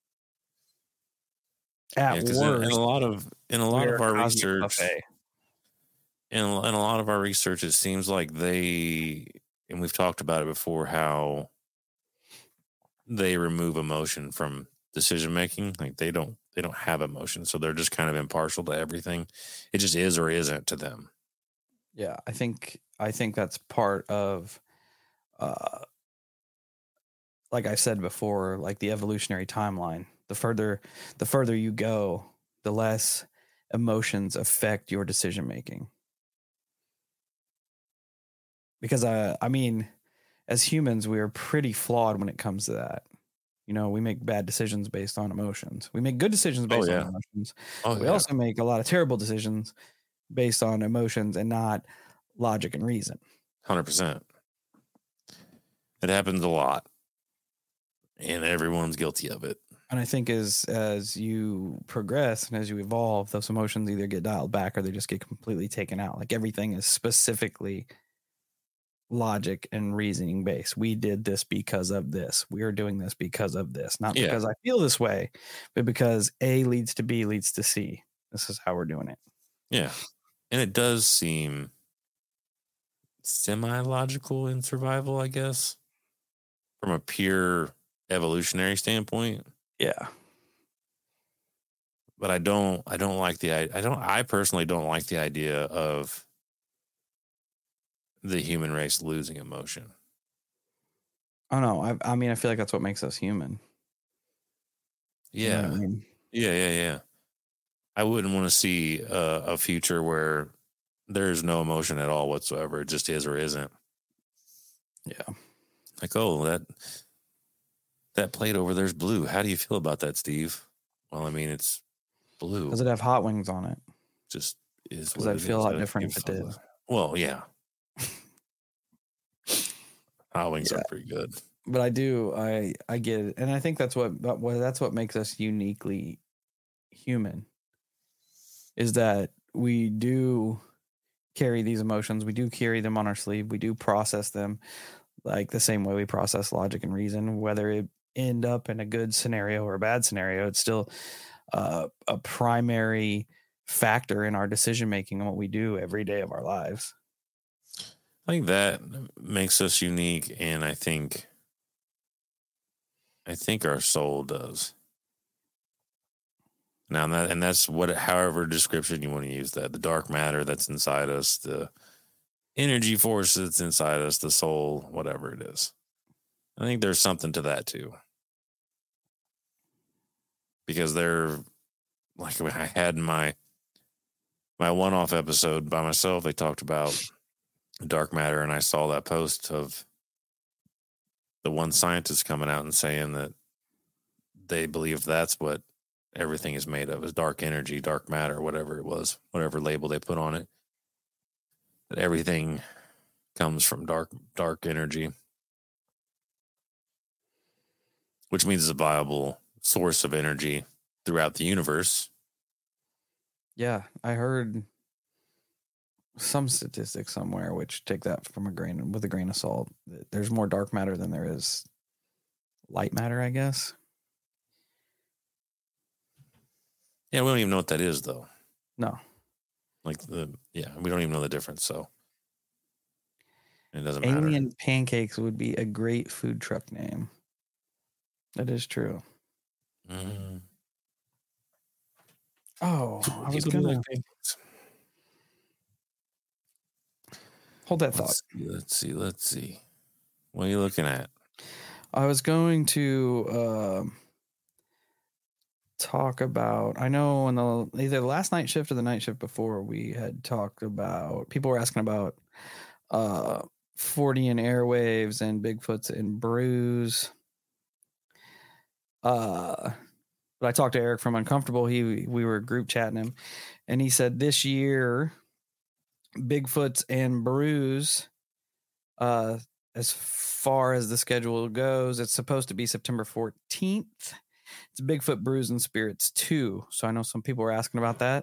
S1: At worst,
S2: in a lot of our research,
S1: buffet.
S2: in a lot of our research, it seems like and we've talked about it before, how they remove emotion from decision making. Like they don't have emotion, so they're just kind of impartial to everything. It just is or isn't to them.
S1: Yeah, I think that's part of, like I said before, like the evolutionary timeline. The further you go, the less emotions affect your decision making. Because I mean, as humans, we are pretty flawed when it comes to that. You know, we make bad decisions based on emotions. We make good decisions based on emotions. We also make a lot of terrible decisions based on emotions and not logic and reason.
S2: 100%. It happens a lot, and everyone's guilty of it.
S1: And I think as you progress and as you evolve, those emotions either get dialed back or they just get completely taken out. Like everything is specifically logic and reasoning based. We did this because of this. We are doing this because of this, not because I feel this way, but because A leads to B leads to C. This is how we're doing it.
S2: Yeah. And it does seem semi-logical in survival, I guess, from a pure evolutionary standpoint.
S1: Yeah.
S2: But I personally don't like the idea of the human race losing emotion.
S1: Oh no, I mean I feel like that's what makes us human.
S2: Yeah.
S1: You know what I mean?
S2: Yeah. I wouldn't want to see a future where there's no emotion at all whatsoever. It just is or isn't.
S1: Yeah.
S2: Like, oh, that plate over there's blue. How do you feel about that, Steve? Well, I mean, it's blue.
S1: Does it have hot wings on it?
S2: Just is.
S1: Because I'd feel a lot different if it did.
S2: Well, yeah. Hot wings are pretty good.
S1: But I get it, and I think that's what makes us uniquely human. Is that we do carry these emotions, we do carry them on our sleeve, we do process them like the same way we process logic and reason. Whether it end up in a good scenario or a bad scenario, it's still a primary factor in our decision making and what we do every day of our lives.
S2: I think that makes us unique, and I think our soul does. Now, that's however description you want to use that, the dark matter that's inside us, the energy force that's inside us, the soul, whatever it is. I think there's something to that too. Because they're like I had in my one-off episode by myself, they talked about dark matter, and I saw that post of the one scientist coming out and saying that they believe that's what everything is made of, is dark energy, dark matter, whatever it was, whatever label they put on it, that everything comes from dark energy, which means it's a viable source of energy throughout the universe.
S1: Yeah, I heard some statistics somewhere, which take that with a grain of salt. There's more dark matter than there is light matter, I guess.
S2: Yeah, we don't even know what that is, though.
S1: No.
S2: We don't even know the difference, so it doesn't matter.
S1: Alien Pancakes would be a great food truck name. That is true.
S2: Mm.
S1: Oh, I was gonna hold that thought.
S2: Let's see. What are you looking at?
S1: I was going to talk about, I know in either the last night shift or the night shift before, we had talked about, people were asking about Fortean Airwaves and Bigfoots and Brews. But I talked to Eric from Uncomfortable. We were group chatting him, and he said this year Bigfoots and Brews, as far as the schedule goes, it's supposed to be September 14th. It's Bigfoot Brews and Spirits 2. So I know some people were asking about that.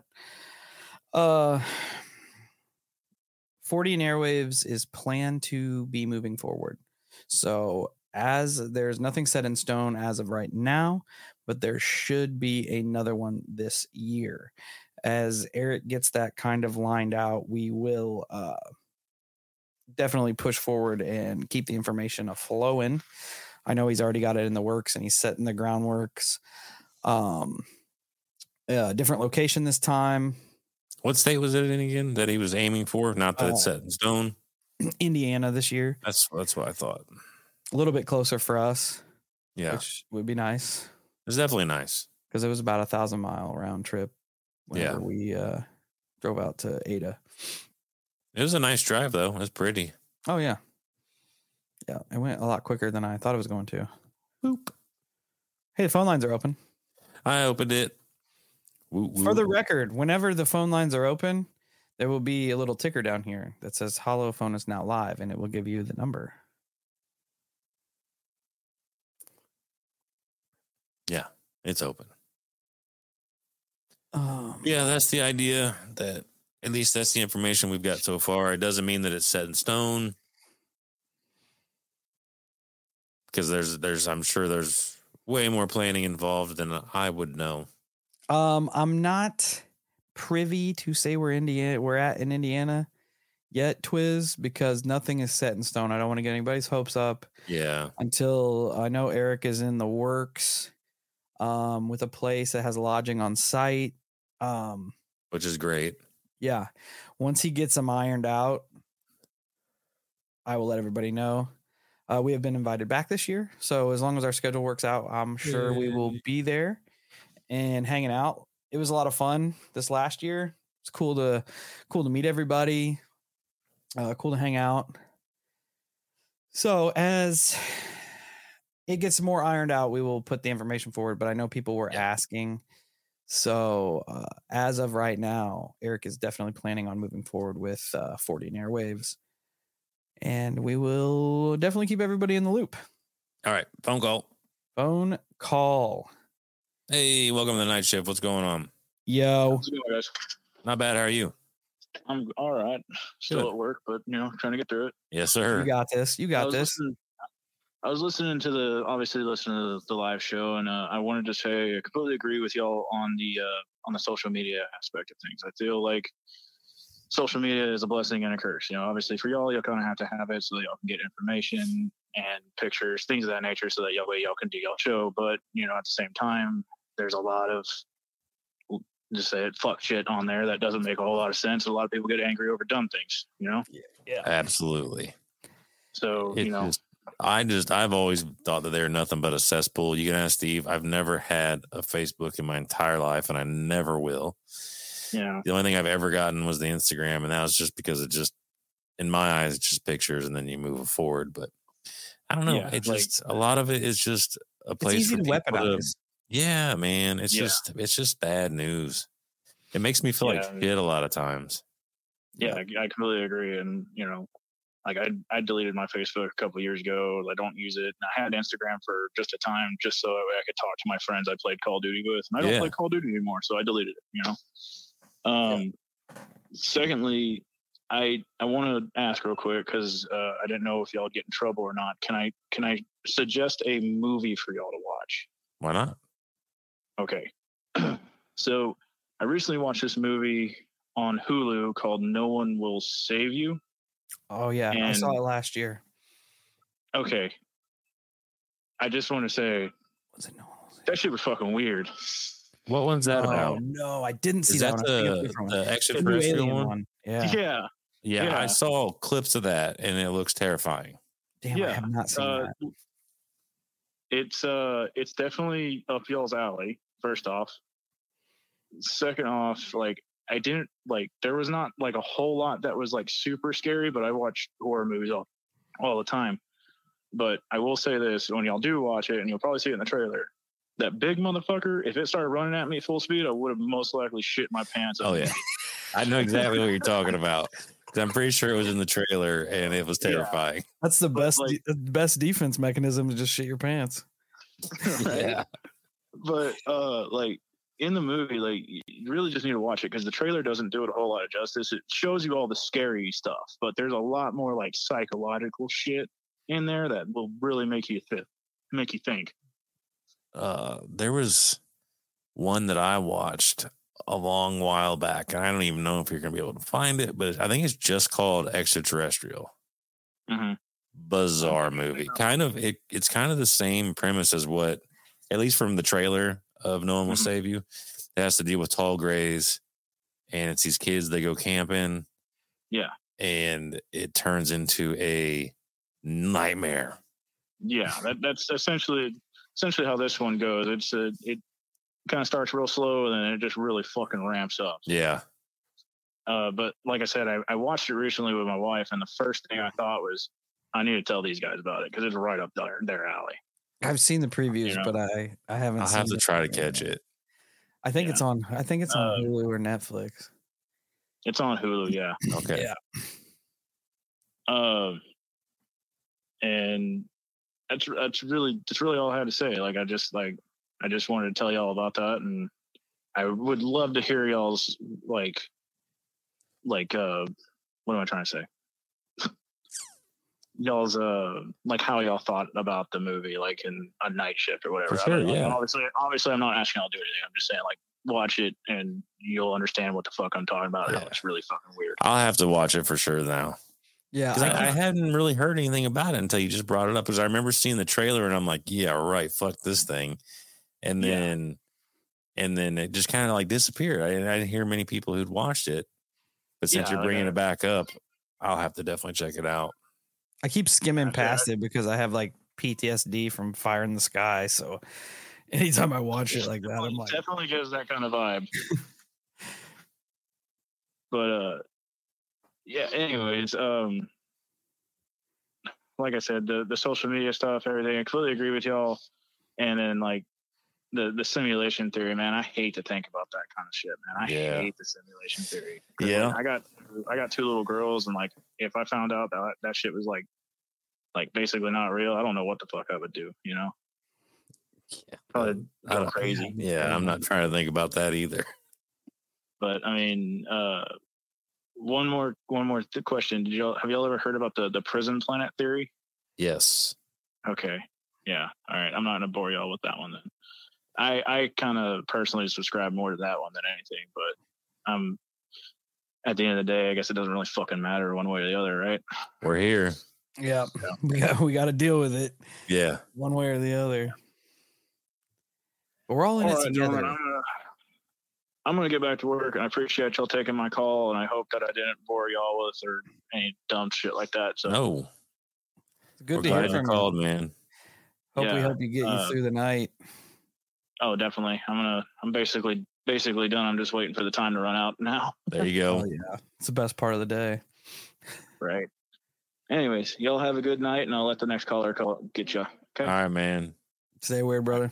S1: Fortean Airwaves is planned to be moving forward. So as there's nothing set in stone as of right now, but there should be another one this year. As Eric gets that kind of lined out, we will definitely push forward and keep the information flowing. I know he's already got it in the works and he's setting the groundworks. Different location this time.
S2: What state was it in again that he was aiming for? Not that it's set in stone.
S1: Indiana this year.
S2: That's what I thought.
S1: A little bit closer for us.
S2: Yeah.
S1: Which would be nice.
S2: It's definitely nice.
S1: Because it was about 1,000-mile round trip whenever we drove out to Ada.
S2: It was a nice drive, though. It was pretty.
S1: Oh, yeah. Yeah, it went a lot quicker than I thought it was going to.
S2: Boop.
S1: Hey, the phone lines are open.
S2: I opened it. Woo, woo.
S1: For the record, whenever the phone lines are open, there will be a little ticker down here that says Hollow Phone is now live, and it will give you the number.
S2: Yeah, it's open. Yeah, that's the idea. That at least that's the information we've got so far. It doesn't mean that it's set in stone. Because there's I'm sure there's way more planning involved than I would know.
S1: I'm not privy to say we're at in Indiana yet, Twiz, because nothing is set in stone. I don't want to get anybody's hopes up.
S2: Yeah.
S1: Until I know Eric is in the works with a place that has lodging on site.
S2: Which is great.
S1: Yeah. Once he gets them ironed out, I will let everybody know. We have been invited back this year, so as long as our schedule works out, I'm sure we will be there and hanging out. It was a lot of fun this last year. It's cool to meet everybody. Cool to hang out. So as it gets more ironed out, we will put the information forward. But I know people were asking, so as of right now, Eric is definitely planning on moving forward with 40 Airwaves. And we will definitely keep everybody in the loop.
S2: All right. Phone call.
S1: Phone call.
S2: Hey, welcome to the night shift. What's going on?
S1: Yo.
S8: How's it going, guys?
S2: Not bad. How are you?
S8: I'm all right. Still
S2: Good.
S8: at work, but trying to get through it.
S2: Yes, sir.
S1: You got this. You got this.
S8: I was listening to the live show, and I wanted to say I completely agree with y'all on the social media aspect of things. I feel like social media is a blessing and a curse. Obviously for y'all kind of have to have it so that y'all can get information and pictures, things of that nature, so that y'all can do y'all show. But at the same time, there's a lot of, just say it, fuck shit on there that doesn't make a whole lot of sense. A lot of people get angry over dumb things.
S1: Yeah.
S2: Absolutely.
S8: So
S2: I've always thought that they're nothing but a cesspool. You can ask Steve. I've never had a Facebook in my entire life, and I never will.
S8: Yeah.
S2: The only thing I've ever gotten was the Instagram, and that was just because it just, in my eyes, it's just pictures, and then you move forward. But I don't know.
S8: Yeah,
S2: a lot of it is just a place
S1: it's easy
S2: for
S1: to
S2: people
S1: weaponize.
S2: Yeah, man. It's just bad news. It makes me feel like shit a lot of times.
S8: Yeah, I completely agree. And like I deleted my Facebook a couple of years ago. I don't use it. And I had Instagram for just a time, just so that way I could talk to my friends I played Call of Duty with. And I don't play Call of Duty anymore, so I deleted it. Secondly, I want to ask real quick because I didn't know if y'all would get in trouble or not. Can I suggest a movie for y'all to watch?
S2: Why not?
S8: Okay. So I recently watched this movie on Hulu called No One Will Save You.
S1: Oh yeah, I saw it last year.
S8: Okay. I just want to say that shit was fucking weird.
S2: What one's that about?
S1: No, I didn't see
S2: Is
S1: that.
S2: the extraterrestrial one?
S8: Yeah.
S2: Yeah, I saw clips of that, and it looks terrifying.
S1: Damn, I have not seen
S8: that. It's definitely up y'all's alley. First off, second off, there was not like a whole lot that was like super scary, but I watch horror movies all the time. But I will say this: when y'all do watch it, and you'll probably see it in the trailer, that big motherfucker, if it started running at me full speed, I would have most likely shit my pants.
S2: Oh yeah, I know exactly what you're talking about. I'm pretty sure it was in the trailer, and it was terrifying.
S1: Yeah. That's the best defense mechanism, to just shit your pants.
S2: Yeah.
S8: But in the movie, you really just need to watch it because the trailer doesn't do it a whole lot of justice. It shows you all the scary stuff, but there's a lot more like psychological shit in there that will really make you think.
S2: There was one that I watched a long while back, and I don't even know if you're going to be able to find it, but I think it's just called Extraterrestrial.
S8: Mm-hmm.
S2: Bizarre movie. It's kind of the same premise as what, at least from the trailer of No One Will Save You. It has to deal with tall grays, and it's these kids, they go camping.
S8: Yeah.
S2: And it turns into a nightmare.
S8: Yeah, that's essentially how this one goes. kind of starts real slow, and then it just really fucking ramps up.
S2: Yeah.
S8: But like I said, I watched it recently with my wife, and the first thing I thought was, I need to tell these guys about it because it's right up their alley.
S1: I've seen the previews,
S8: You know?
S1: but I haven't.
S2: I'll have to try to catch it.
S1: I think it's on. I think it's on Hulu or Netflix.
S8: It's on Hulu, yeah.
S2: Okay.
S8: Yeah. And that's really all I had to say. Like I just wanted to tell y'all about that, and I would love to hear y'all's like what am I trying to say? Y'all's like how y'all thought about the movie, like in a night shift or whatever.
S2: For sure, yeah.
S8: Obviously, I'm not asking y'all to do anything. I'm just saying, like, watch it and you'll understand what the fuck I'm talking about.
S2: Yeah.
S8: It's really fucking weird.
S2: I'll have to watch it for sure now.
S1: Yeah,
S2: Because I hadn't really heard anything about it until you just brought it up. Because I remember seeing the trailer and I'm like, yeah, right, fuck this thing. And then it just kind of like disappeared. I didn't hear many people who'd watched it. But since you're bringing it back up, I'll have to definitely check it out.
S1: I keep skimming past it because I have like PTSD from Fire in the Sky. So anytime I watch it like that, I'm like,
S8: definitely gives that kind of vibe. But yeah. Anyways, like I said, the social media stuff, everything. I completely agree with y'all. And then like the simulation theory, man. I hate to think about that kind of shit, man. I hate the simulation theory.
S2: Yeah,
S8: like, I got 2 little girls, and like if I found out that shit was like basically not real, I don't know what the fuck I would do, you know?
S2: Yeah,
S8: probably go crazy.
S2: Yeah, I'm not trying to think about that either.
S8: But I mean, one more question. Have y'all ever heard about the prison planet theory?
S2: Yes.
S8: Okay. Yeah. All right. I'm not gonna bore y'all with that one then. I kind of personally subscribe more to that one than anything, but at the end of the day, I guess it doesn't really fucking matter one way or the other, right?
S2: We're here.
S1: yeah. we got to deal with it.
S2: Yeah.
S1: One way or the other. But we're all in it together.
S8: Gentlemen, I'm going to get back to work. I appreciate y'all taking my call, and I hope that I didn't bore y'all with or any dumb shit like that. So
S2: no.
S1: It's good
S2: We're
S1: to hear
S2: glad you
S1: from
S2: called, man.
S1: We hope you get you through the night.
S8: Oh, definitely. I'm basically done. I'm just waiting for the time to run out now.
S2: There you go.
S1: Oh, yeah. It's the best part of the day.
S8: Right. Anyways, y'all have a good night, and I'll let the next caller get you. Okay.
S2: All right, man.
S1: Stay weird, brother.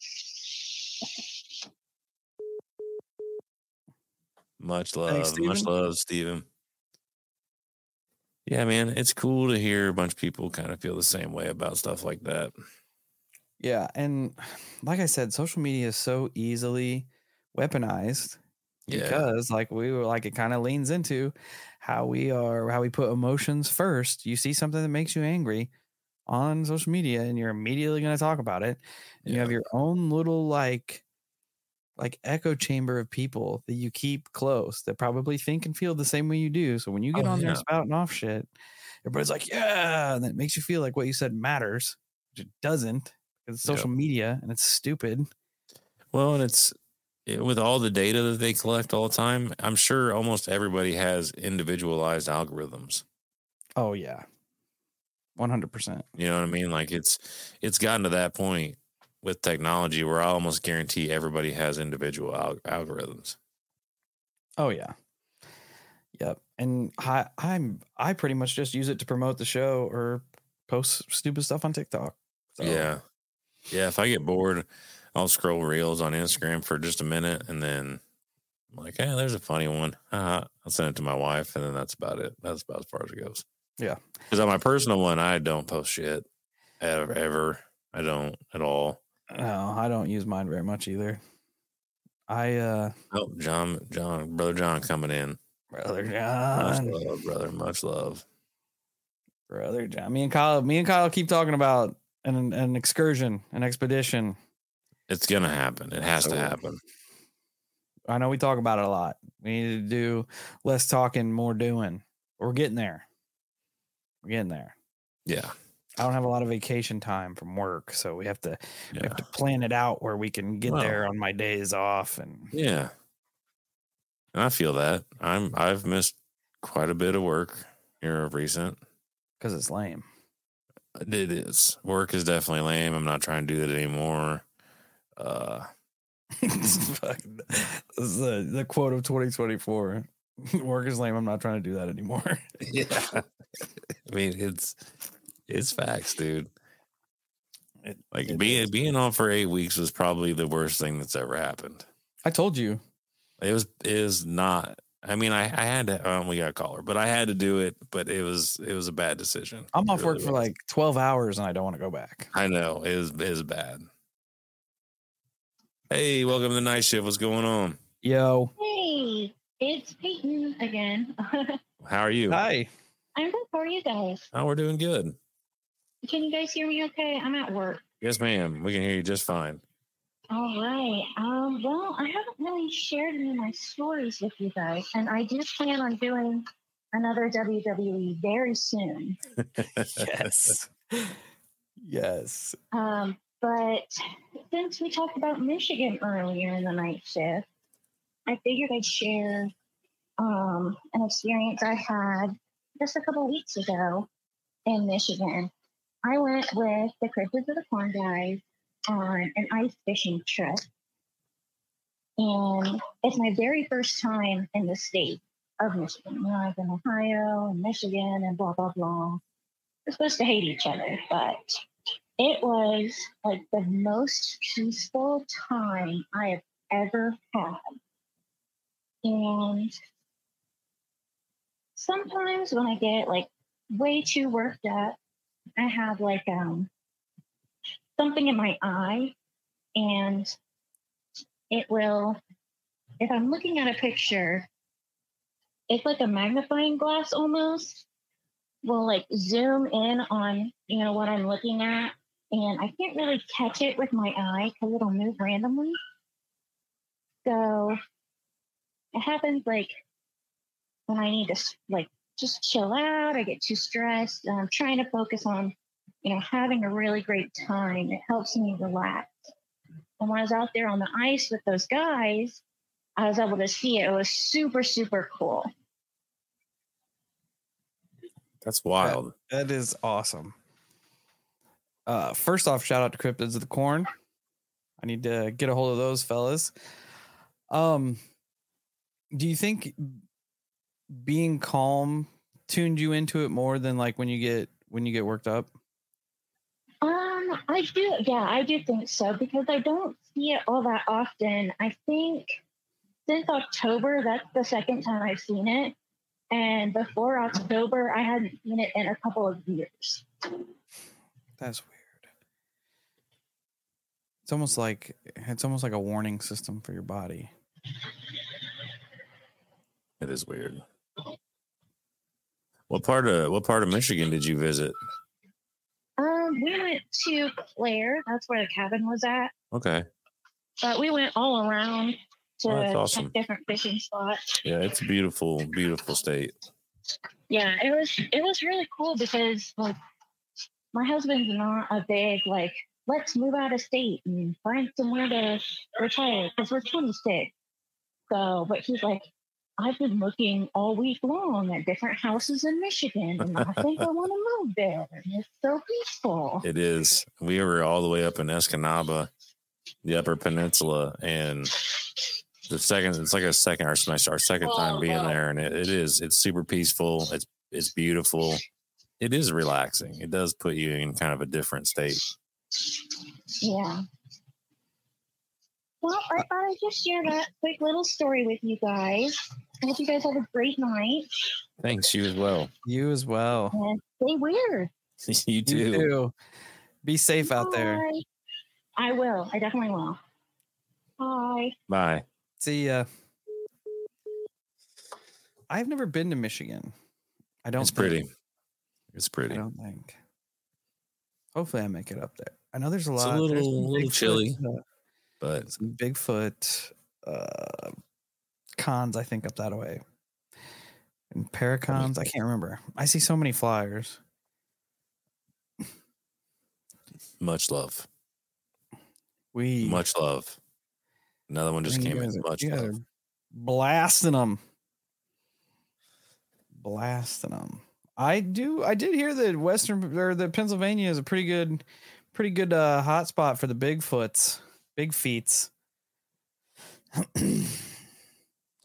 S2: Much love.
S1: Thanks,
S2: Much love, Steven. Yeah, man. It's cool to hear a bunch of people kind of feel the same way about stuff like that.
S1: Yeah. And like I said, social media is so easily weaponized because it kind of leans into how we put emotions first. You see something that makes you angry on social media and you're immediately going to talk about it. And you have your own little like echo chamber of people that you keep close that probably think and feel the same way you do. So when you get on there spouting off shit, everybody's like, yeah. And that makes you feel like what you said matters, which it doesn't. It's social media and it's stupid.
S2: Well, and it's with all the data that they collect all the time, I'm sure almost everybody has individualized algorithms.
S1: Oh yeah. 100%.
S2: You know what I mean? Like it's gotten to that point with technology where I almost guarantee everybody has individual algorithms.
S1: Oh yeah. Yep. And I pretty much just use it to promote the show or post stupid stuff on TikTok. So.
S2: Yeah. Yeah, if I get bored, I'll scroll reels on Instagram for just a minute and then I'm like, hey, there's a funny one. I'll send it to my wife and then that's about it. That's about as far as it goes.
S1: Yeah.
S2: Because on my personal one, I don't post shit ever. I don't at all.
S1: No, I don't use mine very much either. Brother John coming in. Brother John.
S2: Much love, brother. Much love.
S1: Brother John. Me and Kyle keep talking about an excursion, an expedition.
S2: It's gonna happen. It has to happen.
S1: I know we talk about it a lot. We need to do less talking, more doing. We're getting there.
S2: Yeah.
S1: I don't have a lot of vacation time from work, so we have to plan it out where we can get there on my days off. And
S2: yeah, and I feel that I've missed quite a bit of work here of recent
S1: because it's lame.
S2: It is. Work is definitely lame. I'm not trying to do that anymore.
S1: This is the quote of 2024. Work is lame. I'm not trying to do that anymore.
S2: Yeah. I mean, it's facts, dude. Like being on for 8 weeks was probably the worst thing that's ever happened.
S1: I told you.
S2: It is not. I mean, I had to. We got a caller, but I had to do it. But it was a bad decision.
S1: I'm off work for like 12 hours, and I don't want to go back.
S2: I know it is bad. Hey, welcome to the night shift. What's going on?
S1: Yo.
S9: Hey, it's Peyton again.
S2: How are you?
S1: Hi.
S9: I'm good. How are you guys?
S2: Oh, we're doing good.
S9: Can you guys hear me okay? I'm at work.
S2: Yes, ma'am. We can hear you just fine.
S9: All right. Well, I haven't really shared any of my stories with you guys, and I do plan on doing another WWE very soon.
S1: Yes. Yes.
S9: But since we talked about Michigan earlier in the night shift, I figured I'd share an experience I had just a couple weeks ago in Michigan. I went with the Cryptids of the Corn guys on an ice fishing trip. And it's my very first time in the state of Michigan. You know, I've been in Ohio and Michigan and blah, blah, blah. We're supposed to hate each other, but it was like the most peaceful time I have ever had. And sometimes when I get like way too worked up, I have like something in my eye, and it will, if I'm looking at a picture, it's like a magnifying glass almost will like zoom in on, you know, what I'm looking at, and I can't really catch it with my eye because it'll move randomly. So it happens like when I need to like just chill out, I get too stressed, and I'm trying to focus on, you know, having a really great time. It helps me relax. And when I was out there on the ice with those guys, I was able to see it. It was super, super cool.
S2: That's wild.
S1: That is awesome. First off, shout out to Cryptids of the Corn. I need to get a hold of those fellas. Do you think being calm tuned you into it more than like when you get worked up?
S9: I do. Yeah, I do think so, because I don't see it all that often. I think since October, that's the second time I've seen it. And before October, I hadn't seen it in a couple of years.
S1: That's weird. It's almost like a warning system for your body.
S2: It is weird. What part of Michigan did you visit?
S9: We went to Clare. That's where the cabin was at.
S2: Okay.
S9: But we went all around to
S2: that's awesome.
S9: different fishing spots.
S2: Yeah, it's a beautiful, beautiful state.
S9: Yeah, it was really cool because like my husband's not a big like let's move out of state and find somewhere to retire because we're 26. So, but he's like, I've been looking all week long at different houses in Michigan, and I think I want to move there. It's so peaceful.
S2: It is. We were all the way up in Escanaba, the Upper Peninsula, and it's like our second time being there, and it's super peaceful. It's beautiful. It is relaxing. It does put you in kind of a different state.
S9: Yeah. Well, I thought I'd just share that quick little story with you guys. I hope you guys have a great night.
S2: Thanks. You as well.
S1: You as well.
S9: And stay weird.
S2: You too.
S1: You too. Be safe out there.
S9: I will. I definitely will. Bye.
S2: Bye.
S1: See ya. I've never been to Michigan. I don't.
S2: It's pretty. It's pretty.
S1: I don't think. Hopefully, I make it up there. I know there's a
S2: It's
S1: lot.
S2: a little chilly, but
S1: some Bigfoot cons, I think, up that way. And Paracons, I can't remember. I see so many flyers.
S2: Much love.
S1: Much
S2: love. Another one just came in. Much love.
S1: Blasting them. I did hear that the Pennsylvania is a pretty good hot spot for the Bigfoots, big feets.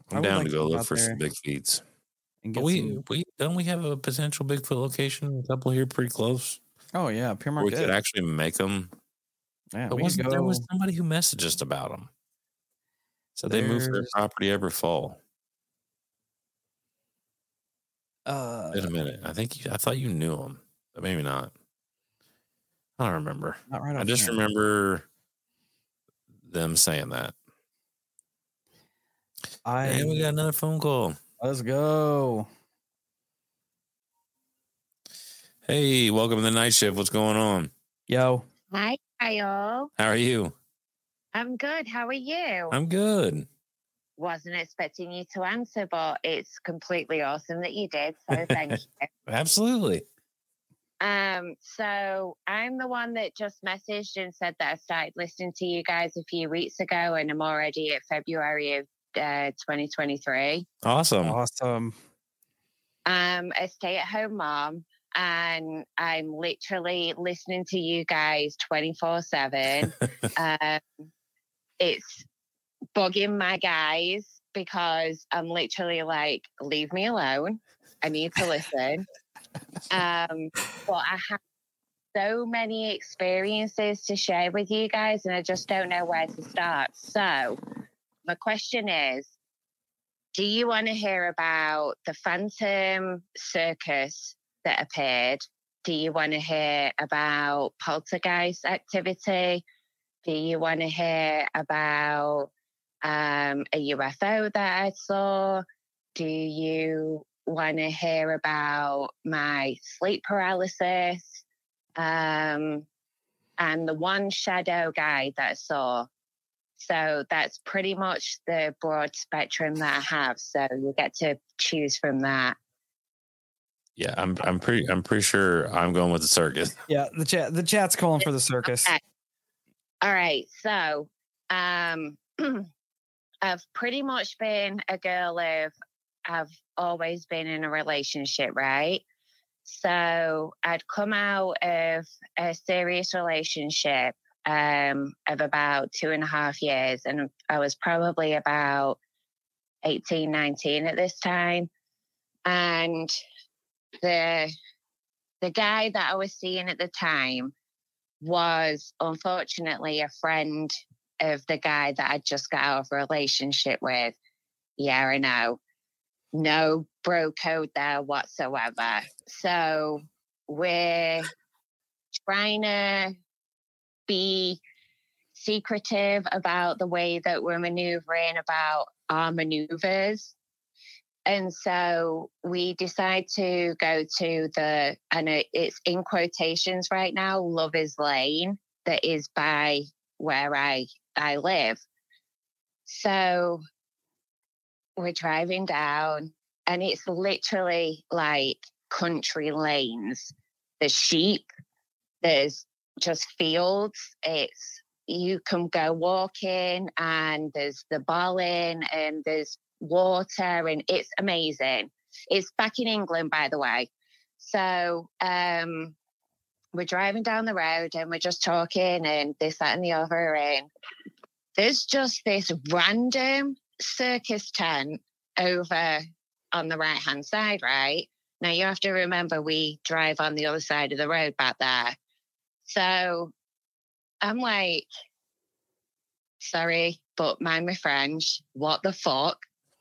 S2: I'm down to go look for some big feeds. But we have a potential Bigfoot location, a couple here pretty close.
S1: Oh yeah, Pure
S2: We
S1: Market.
S2: could actually make them.
S1: Yeah,
S2: but there was somebody who messaged us about them. So they move their property every fall. Wait a minute. I thought you knew them, but maybe not. I don't remember.
S1: Not right.
S2: I just remember them saying that. And we got another phone call.
S1: Let's go.
S2: Hey, welcome to the night shift. What's going on?
S1: Yo.
S10: Hi, Kyle.
S2: How are you?
S10: I'm good. How are you?
S2: I'm good.
S10: Wasn't expecting you to answer, but it's completely awesome that you did. So thank you.
S2: Absolutely.
S10: So I'm the one that just messaged and said that I started listening to you guys a few weeks ago, and I'm already at February of 2023.
S2: Awesome.
S10: I'm a stay-at-home mom, and I'm literally listening to you guys 24/7. It's bugging my guys because I'm literally like, leave me alone. I need to listen. But I have so many experiences to share with you guys, and I just don't know where to start. So my question is, do you want to hear about the Phantom Circus that appeared? Do you want to hear about poltergeist activity? Do you want to hear about a UFO that I saw? Do you want to hear about my sleep paralysis? And the one shadow guy that I saw. So that's pretty much the broad spectrum that I have. So you get to choose from that.
S2: Yeah, I'm pretty sure I'm going with the circus.
S1: Yeah, the chat's calling for the circus.
S10: Okay. All right. So I've pretty much been a girl I've always been in a relationship, right? So I'd come out of a serious relationship of about 2.5 years, and I was probably about 18, 19 at this time. And the guy that I was seeing at the time was unfortunately a friend of the guy that I just got out of a relationship with. Yeah, I know. No bro code there whatsoever. So we're trying to be secretive about the way that we're maneuvering about our maneuvers. And so we decide to go to it's in quotations right now, Lover's Lane, that is by where I live. So we're driving down, and it's literally like country lanes. There's sheep, there's just fields. You can go walking, and there's the bowling, and there's water, and it's amazing. It's back in England, by the way. So we're driving down the road, and we're just talking, and this, that, and the other, and there's just this random circus tent over on the right hand side, right? Now you have to remember we drive on the other side of the road back there. So I'm like, sorry, but mind my French, what the fuck?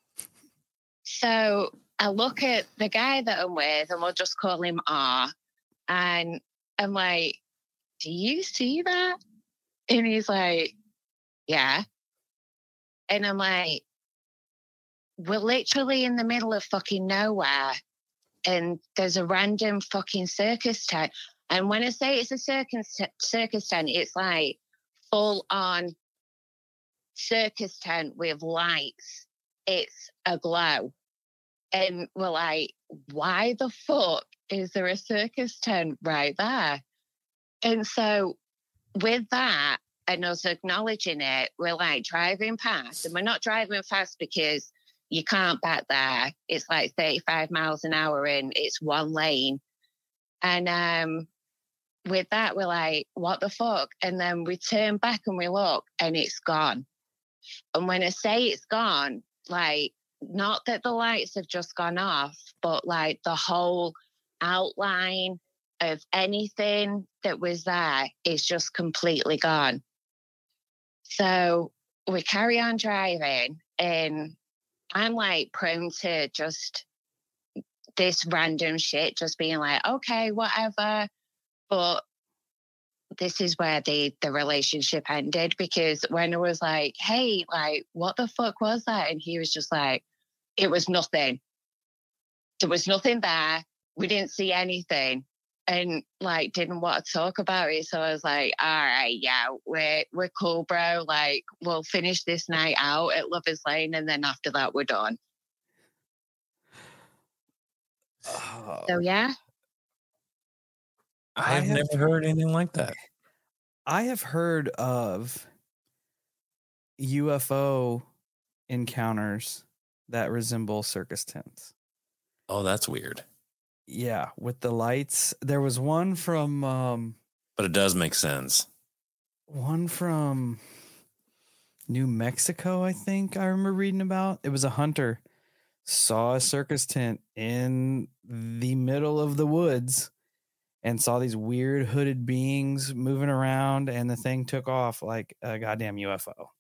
S10: So I look at the guy that I'm with, and we'll just call him R, and I'm like, do you see that? And he's like, yeah. And I'm like, we're literally in the middle of fucking nowhere, and there's a random fucking circus tent. And when I say it's a circus tent, it's like full on circus tent with lights. It's a glow. And we're like, why the fuck is there a circus tent right there? And so with that, and us acknowledging it, we're like driving past, and we're not driving fast because you can't back there. It's like 35 miles an hour, and it's one lane. And with that, we're like, what the fuck? And then we turn back and we look, and it's gone. And when I say it's gone, like not that the lights have just gone off, but like the whole outline of anything that was there is just completely gone. So we carry on driving, and I'm like prone to just this random shit, just being like, okay, whatever. But this is where the relationship ended, because when I was like, hey, like, what the fuck was that? And he was just like, it was nothing. There was nothing there. We didn't see anything. And like, didn't want to talk about it. So I was like, all right, yeah, we're cool, bro. Like, we'll finish this night out at Lover's Lane, and then after that, we're done. So yeah.
S2: I've never heard anything like that.
S1: I have heard of UFO encounters that resemble circus tents.
S2: Oh, that's weird.
S1: Yeah, with the lights. There was one from
S2: but it does make sense.
S1: One from New Mexico, I think I remember reading about. It was a hunter saw a circus tent in the middle of the woods and saw these weird hooded beings moving around, and the thing took off like a goddamn UFO.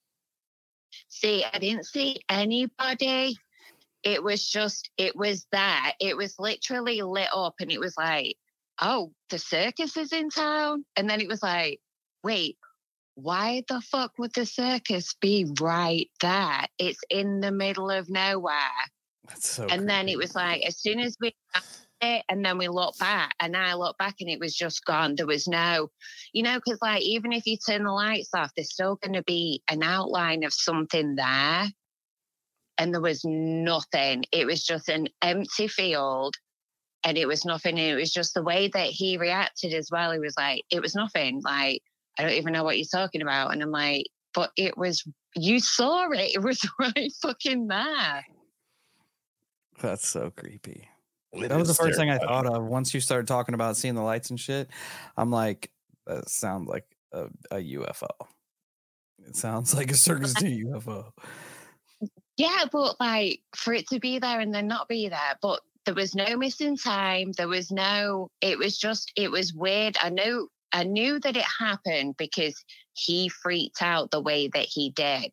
S10: See, I didn't see anybody. It was that. It was literally lit up, and it was like, oh, the circus is in town. And then it was like, wait, why the fuck would the circus be right there? It's in the middle of nowhere.
S1: That's so
S10: And
S1: creepy.
S10: then it was like, as soon as we it, and then we looked back, and I looked back, and it was just gone. There was no, because like, even if you turn the lights off, there's still going to be an outline of something there. And there was nothing. It was just an empty field, and it was nothing. And it was just the way that he reacted as well. He was like, it was nothing. Like, I don't even know what you're talking about. And I'm like, but it was, you saw it. It was right fucking there.
S1: That's so creepy. That was the first thing I thought of. Once you started talking about seeing the lights and shit, I'm like, that sounds like a UFO. It sounds like a circus to UFO.
S10: Yeah, but like, for it to be there and then not be there, but there was no missing time. There was no, it was weird. I knew that it happened because he freaked out the way that he did.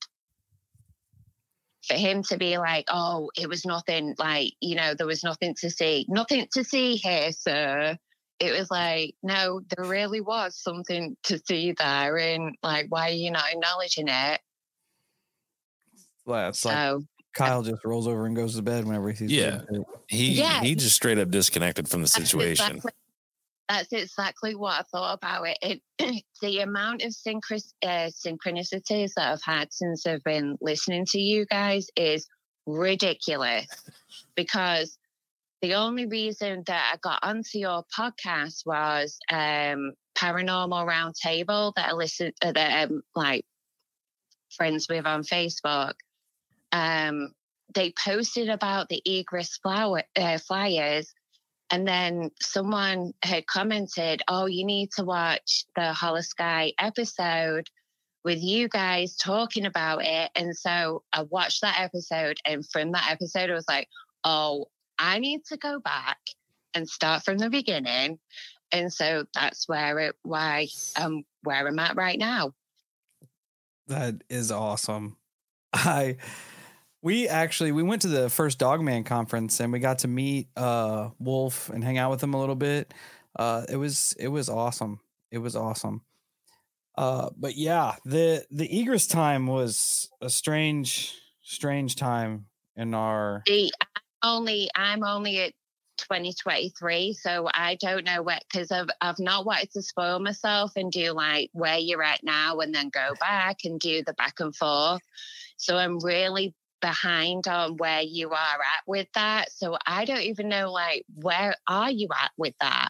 S10: For him to be like, oh, it was nothing, like, there was nothing to see here, sir. It was like, no, there really was something to see there. And like, why are you not acknowledging it?
S1: Well, it's like Kyle just rolls over and goes to bed whenever he sees
S2: he just straight up disconnected from the situation.
S10: That's exactly what I thought about it. The amount of synchronicities that I've had since I've been listening to you guys is ridiculous. Because the only reason that I got onto your podcast was Paranormal Roundtable that I listened that I'm like friends with on Facebook. They posted about the Egress flyers, and then someone had commented, oh, you need to watch the Hollow Sky episode with you guys talking about it. And so I watched that episode, and from that episode, I was like, oh, I need to go back and start from the beginning. And so that's where I'm at right now.
S1: That is awesome. We went to the first Dogman conference, and we got to meet Wolf and hang out with him a little bit. It was awesome. It was awesome. But yeah, the Egress time was a strange time in our.
S10: I'm only at 2023, so I don't know what, because I've not wanted to spoil myself and do like where you're at now and then go back and do the back and forth. So I'm really behind on where you are at with that. So I don't even know, like, where are you at with that?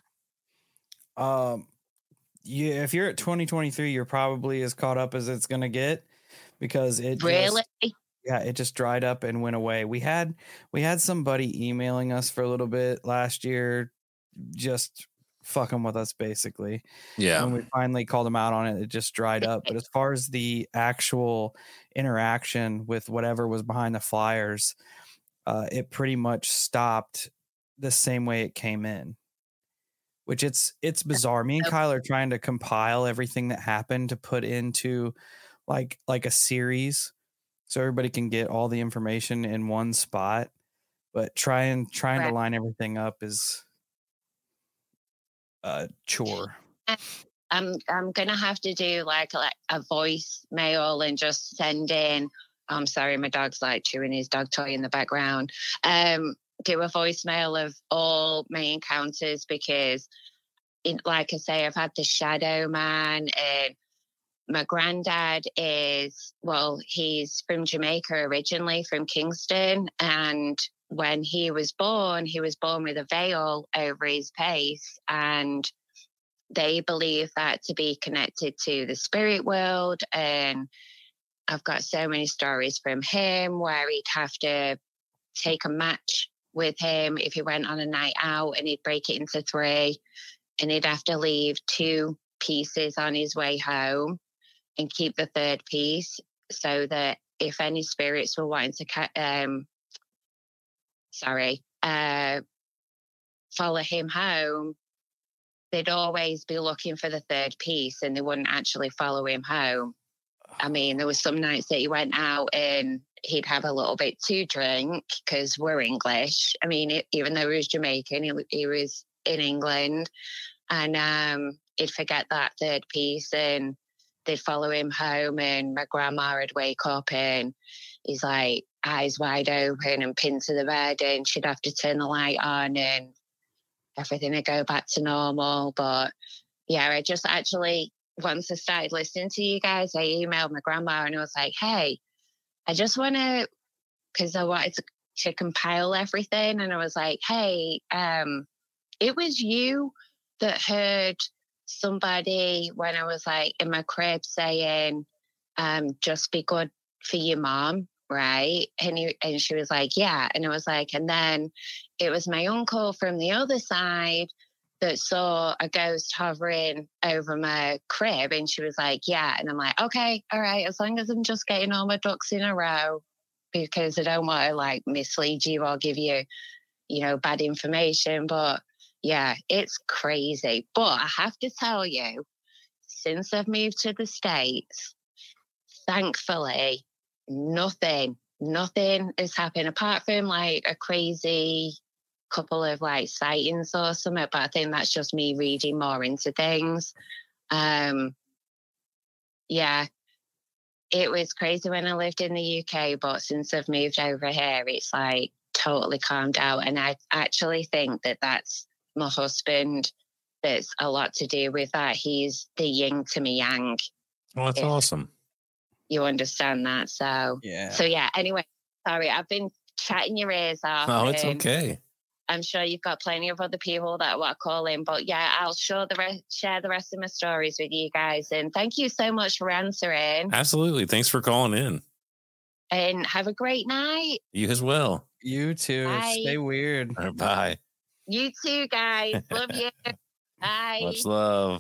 S1: Yeah, if you're at 2023, you're probably as caught up as it's gonna get, because it just dried up and went away. We had somebody emailing us for a little bit last year, just fucking with us basically.
S2: Yeah.
S1: When we finally called him out on it, it just dried up. But as far as the actual interaction with whatever was behind the flyers, it pretty much stopped the same way it came in, which it's bizarre. Me and Kyle are trying to compile everything that happened to put into like a series so everybody can get all the information in one spot, but trying to line everything up is a chore.
S10: I'm gonna have to do like a voicemail and just send in. I'm sorry, my dog's like chewing his dog toy in the background. Do a voicemail of all my encounters because, like I say, I've had the Shadow Man, and my granddad he's from Jamaica originally, from Kingston, and when he was born with a veil over his face, and they believe that to be connected to the spirit world. And I've got so many stories from him where he'd have to take a match with him if he went on a night out, and he'd break it into 3, and he'd have to leave 2 pieces on his way home and keep the 3rd piece, so that if any spirits were wanting to follow him home, they'd always be looking for the 3rd piece, and they wouldn't actually follow him home. I mean, there was some nights that he went out and he'd have a little bit to drink because we're English. I mean, even though he was Jamaican, he was in England, and he'd forget that 3rd piece, and they'd follow him home, and my grandma would wake up and he's like eyes wide open and pinned to the bed, and she'd have to turn the light on and everything would go back to normal. But yeah, I just actually, once I started listening to you guys, I emailed my grandma and I was like, hey, I just want to, because I wanted to compile everything. And I was like, hey, it was you that heard somebody when I was like in my crib saying, just be good for your mom, right? And she was like, yeah. And I was like, and then it was my uncle from the other side that saw a ghost hovering over my crib, and she was like, yeah. And I'm like, okay, all right, as long as I'm just getting all my ducks in a row, because I don't want to like mislead you or give you, bad information. But yeah, it's crazy. But I have to tell you, since I've moved to the States, thankfully, nothing has happened apart from like a crazy couple of like sightings or something. But I think that's just me reading more into things. Yeah, it was crazy when I lived in the UK, but since I've moved over here, it's like totally calmed out. And I actually think that that's my husband. That's a lot to do with that. He's the yin to me yang.
S2: Well, that's awesome.
S10: You understand that. So yeah. Anyway, sorry, I've been chatting your ears off.
S2: Oh, it's okay.
S10: I'm sure you've got plenty of other people that will call in, but yeah, I'll share the rest of my stories with you guys. And thank you so much for answering.
S2: Absolutely. Thanks for calling in.
S10: And have a great night.
S2: You as well.
S1: You too.
S10: Bye.
S1: Stay weird.
S2: All right, bye.
S10: You too, guys. Love you. Bye.
S2: Much love.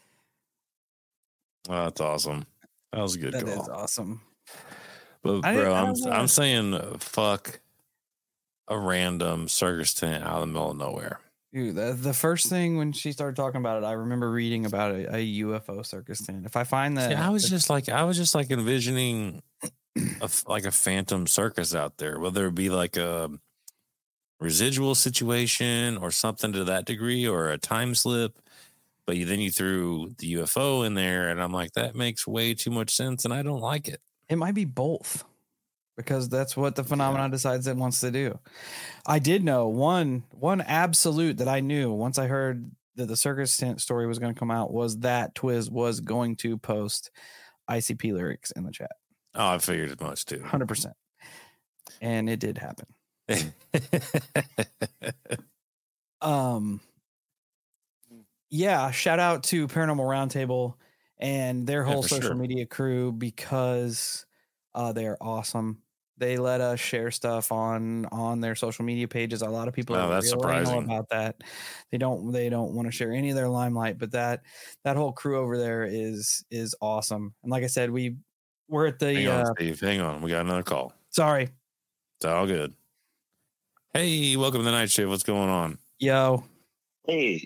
S2: Oh, that's awesome. That was a good call.
S1: That is awesome.
S2: But bro, I'm saying fuck a random circus tent out of the middle of nowhere.
S1: Dude, the first thing when she started talking about it, I remember reading about a UFO circus tent. If I find that,
S2: I was just like envisioning a phantom circus out there, whether it be like a residual situation or something to that degree, or a time slip. But then you threw the UFO in there, and I'm like, that makes way too much sense, and I don't like it.
S1: It might be both, because that's what the phenomenon decides it wants to do. I did know one absolute that I knew once I heard that the circus tent story was going to come out was that Twiz was going to post ICP lyrics in the chat.
S2: Oh, I figured as much too.
S1: 100%. And it did happen. Yeah, shout out to Paranormal Roundtable and their whole social media crew, because they are awesome. They let us share stuff on their social media pages. A lot of people
S2: Wow,
S1: are
S2: that's
S1: real
S2: surprising.
S1: anal about that. They don't want to share any of their limelight, but that whole crew over there is awesome. And like I said, we're at the
S2: Hang on, Steve. Hang on. We got another call.
S1: sorry.
S2: It's all good. Hey, welcome to the night shift. What's going on?
S1: Yo.
S11: Hey,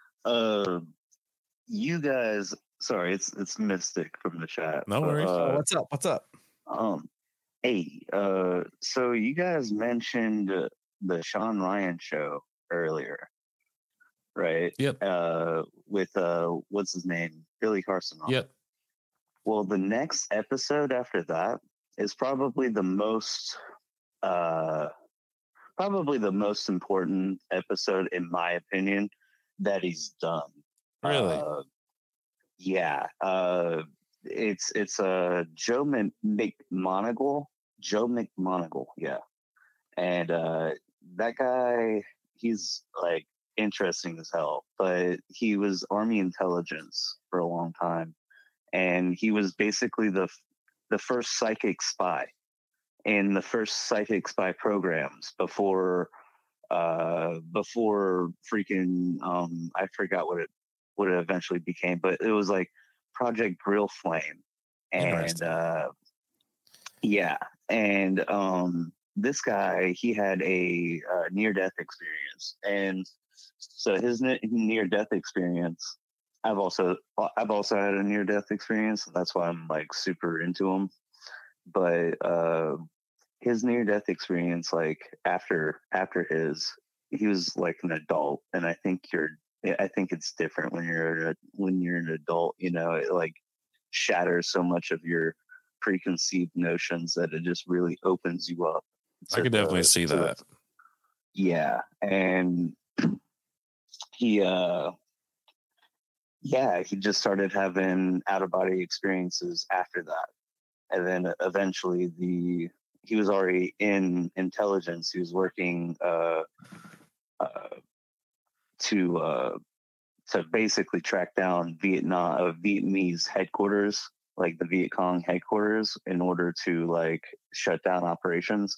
S11: you guys. Sorry, it's Mystic from the chat.
S2: No worries.
S1: What's up?
S11: Hey, so you guys mentioned the Sean Ryan show earlier, right?
S2: Yep.
S11: With what's his name, Billy Carson.
S2: Yep.
S11: Well, the next episode after that is probably the most important episode, in my opinion, that he's done.
S2: Really?
S11: Yeah. It's Joe McMoneagle. Joe McMoneagle, yeah. And that guy, he's like interesting as hell. But he was Army intelligence for a long time, and he was basically the first psychic spy in the first psychic spy programs before freaking I forgot what it eventually became, but it was like Project Grill Flame. And yeah, and this guy, he had a near-death experience, and so his near-death experience, I've also had a near-death experience, and that's why I'm like super into him. But his near-death experience, like after he was like an adult, and I think it's different when you're an adult. You know, it like shatters so much of your preconceived notions that it just really opens you up.
S2: I could definitely see that.
S11: Yeah, and he just started having out-of-body experiences after that, and then eventually he was already in intelligence. He was working to basically track down Vietnamese headquarters, like the Viet Cong headquarters, in order to like shut down operations.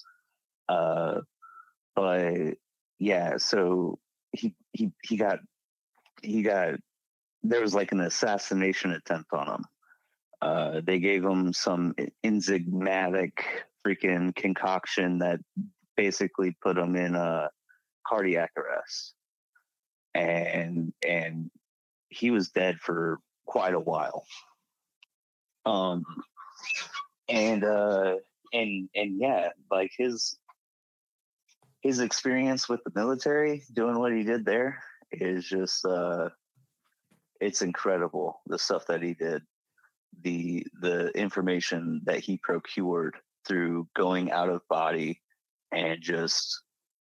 S11: But yeah, so he got there was like an assassination attempt on him. They gave him some enzymatic freaking concoction that basically put him in a cardiac arrest, and he was dead for quite a while. And yeah, like his experience with the military, doing what he did there, is just it's incredible. The stuff that he did, the information that he procured through going out of body and just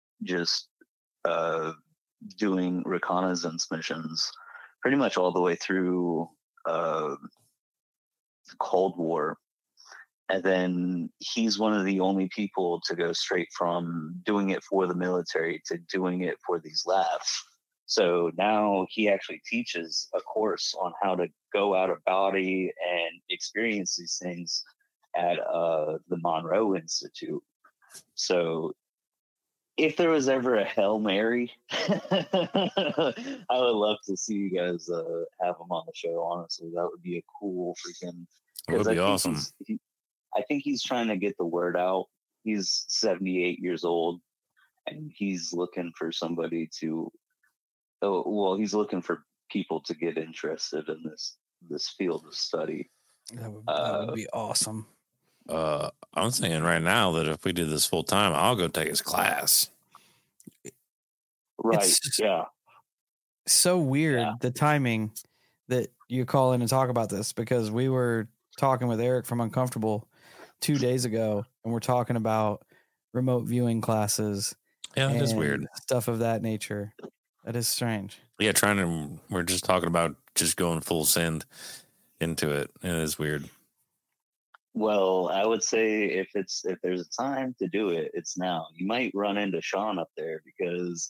S11: doing reconnaissance missions pretty much all the way through the Cold War. And then he's one of the only people to go straight from doing it for the military to doing it for these labs. So now he actually teaches a course on how to go out of body and experience these things at the Monroe Institute. So if there was ever a Hail Mary, I would love to see you guys have him on the show. Honestly, that would be a cool freaking.
S2: It would be awesome.
S11: I think he's trying to get the word out. He's 78 years old, and he's looking for somebody to. He's looking for people to get interested in this field of study.
S1: That would be awesome.
S2: I'm saying right now that if we did this full time, I'll go take his class.
S11: Right.
S1: It's
S11: yeah.
S1: So weird, the timing that you call in and talk about this, because we were talking with Eric from Uncomfortable 2 days ago, and we're talking about remote viewing classes.
S2: Yeah, that is weird.
S1: Stuff of that nature. That is strange.
S2: Yeah, we're just talking about just going full send into it. It is weird.
S11: Well, I would say if there's a time to do it, it's now. You might run into Sean up there because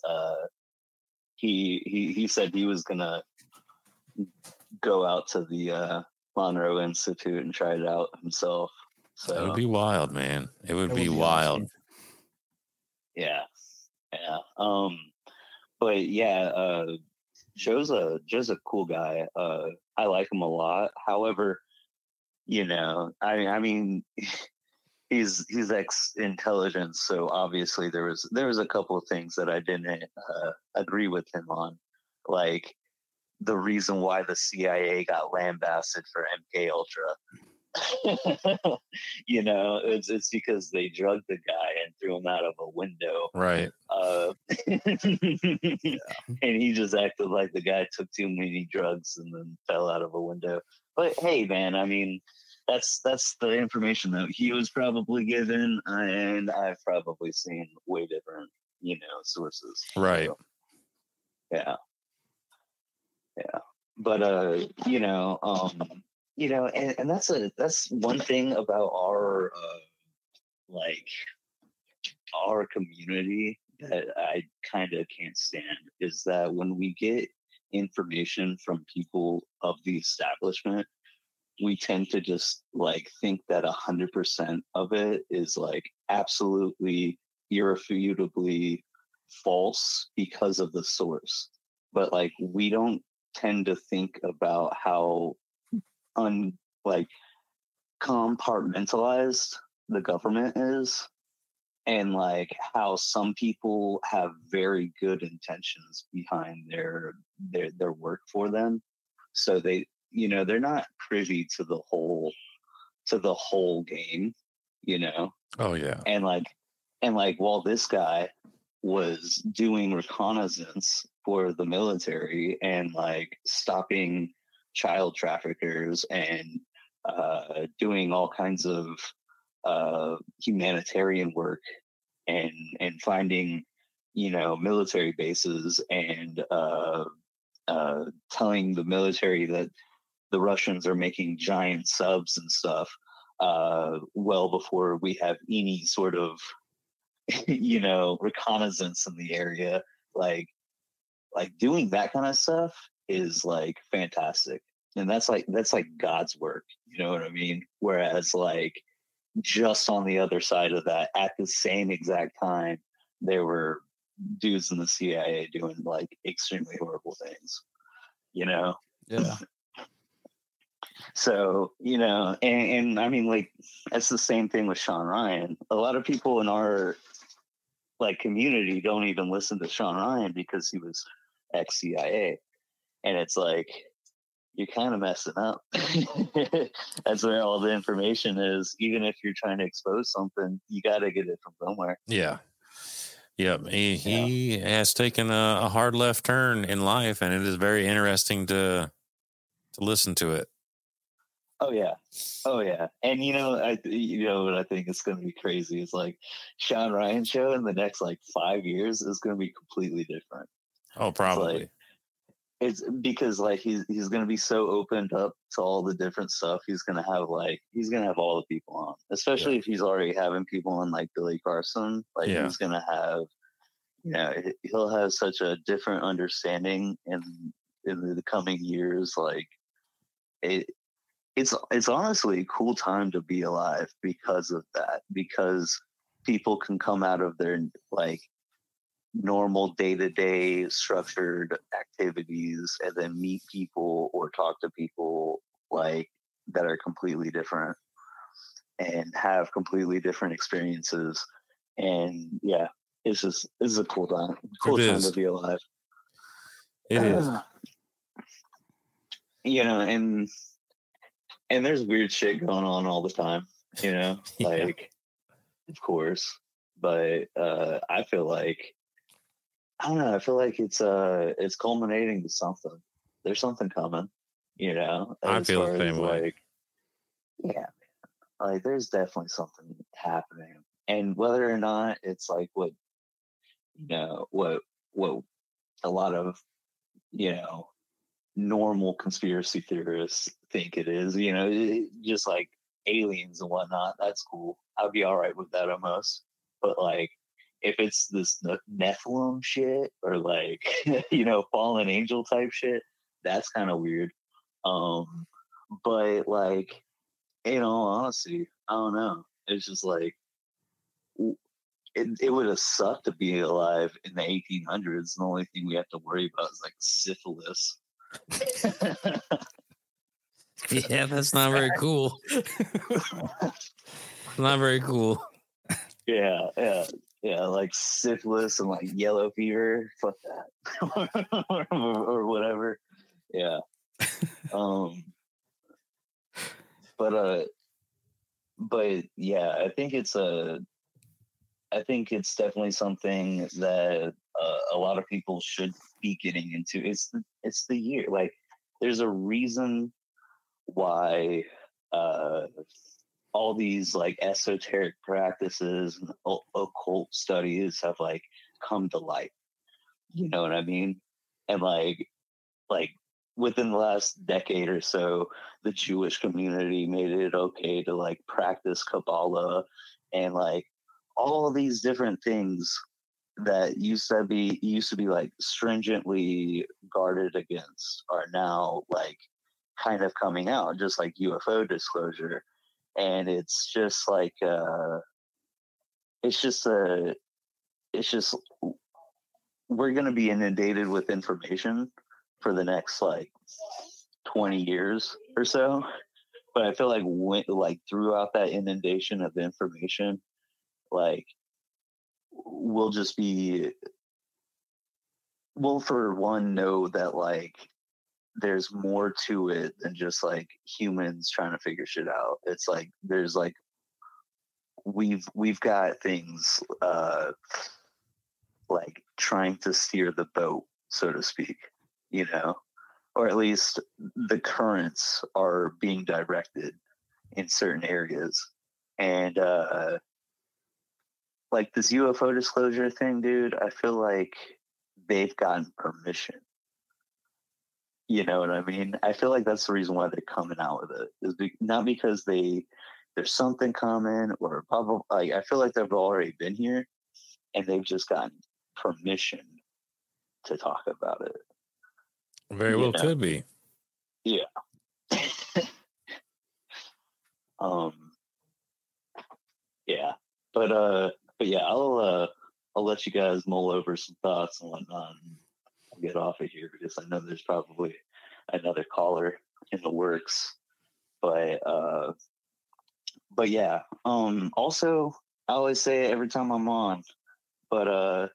S11: he said he was gonna go out to the Monroe Institute and try it out himself. So
S2: It would be wild, man. It would be
S3: be
S2: wild.
S3: awesome.
S11: yeah. But yeah, Joe's a cool guy. I like him a lot. However, I mean, he's ex-intelligence, so obviously there was a couple of things that I didn't agree with him on, like the reason why the CIA got lambasted for MK Ultra. It's because they drugged the guy and threw him out of a window.
S2: Right.
S11: And he just acted like the guy took too many drugs and then fell out of a window. But hey, man, I mean, that's the information that he was probably given, and I've probably seen way different, sources.
S2: Right.
S11: So, yeah. But and that's one thing about our our community that I kind of can't stand, is that when we get information from people of the establishment, we tend to just think that 100% of it is absolutely irrefutably false because of the source. But we don't tend to think about how compartmentalized the government is, and how some people have very good intentions behind their work for them, so they're not privy to the whole game.
S2: Oh yeah.
S11: And while this guy was doing reconnaissance for the military and stopping child traffickers and doing all kinds of humanitarian work and finding military bases and telling the military that the Russians are making giant subs and stuff well before we have any sort of reconnaissance in the area, doing that kind of stuff is fantastic, and that's God's work, you know what I mean? Whereas just on the other side of that, at the same exact time, there were dudes in the CIA doing extremely horrible things,
S1: Yeah.
S11: So, and I mean, that's the same thing with Sean Ryan. A lot of people in our community don't even listen to Sean Ryan because he was ex-CIA. And it's you're kind of messing up. That's where all the information is. Even if you're trying to expose something, you got to get it from somewhere.
S2: Yeah. Yep. He has taken a hard left turn in life, and it is very interesting to listen to it.
S11: Oh yeah. And what I think is going to be crazy is Sean Ryan show in the next 5 years is going to be completely different.
S2: Oh, probably.
S11: It's because he's going to be so opened up to all the different stuff. He's going to have all the people on, especially if he's already having people on Billy Carson. He's going to have, he'll have such a different understanding in the coming years. It's honestly a cool time to be alive because of that, because people can come out of their normal day-to-day structured activities and then meet people or talk to people that are completely different and have completely different experiences. And yeah, this is a cool time. Cool time to be alive.
S2: It is.
S11: And there's weird shit going on all the time, of course. But I feel I don't know. I feel it's culminating to something. There's something coming,
S2: I feel the same way.
S11: Yeah, there's definitely something happening, and whether or not it's what a lot of normal conspiracy theorists think it is, just aliens and whatnot. That's cool. I'd be all right with that almost. But if it's this Nephilim shit or fallen angel type shit, that's kind of weird. But in all honesty, I don't know. It's just like it would have sucked to be alive in the 1800s. The only thing we have to worry about is like syphilis.
S2: Yeah, that's not very cool. Not very cool.
S11: Yeah, like syphilis and like yellow fever. Fuck that, or whatever. Yeah. But yeah, I think it's definitely something that a lot of people should be getting into. It's the year. Like, there's a reason why all these like esoteric practices and occult studies have like come to light. You know what I mean? And like within the last decade or so, the Jewish community made it okay to like practice Kabbalah and like all of these different things that used to be like stringently guarded against are now like kind of coming out, just like UFO disclosure. And it's just like we're going to be inundated with information for the next like 20 years or so. But I feel like throughout that inundation of information, like we'll for one know that like there's more to it than just like humans trying to figure shit out. It's like there's like we've got things like trying to steer the boat, so to speak, you know, or at least the currents are being directed in certain areas. And like this UFO disclosure thing, dude, I feel like they've gotten permission. You know what I mean? I feel like that's the reason why they're coming out with it. Is not because there's something coming or probably like I feel like they've already been here and they've just gotten permission to talk about it.
S2: Very well could be.
S11: Yeah. Yeah. But yeah, I'll let you guys mull over some thoughts and whatnot and I'll get off of here because I know there's probably another caller in the works. But yeah. Also I always say it every time I'm on, but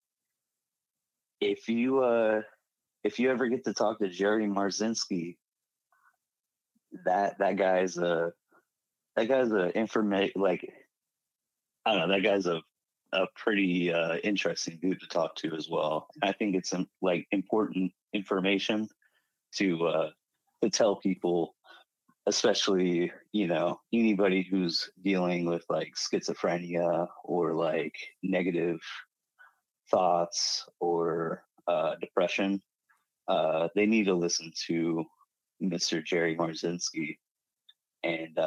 S11: if you ever get to talk to Jerry Marzinski, that guy's a like I don't know, that guy's a pretty interesting dude to talk to as well. I think it's like important information to tell people, especially, you know, anybody who's dealing with like schizophrenia or like negative thoughts or depression. They need to listen to Mr. Jerry Marzinski and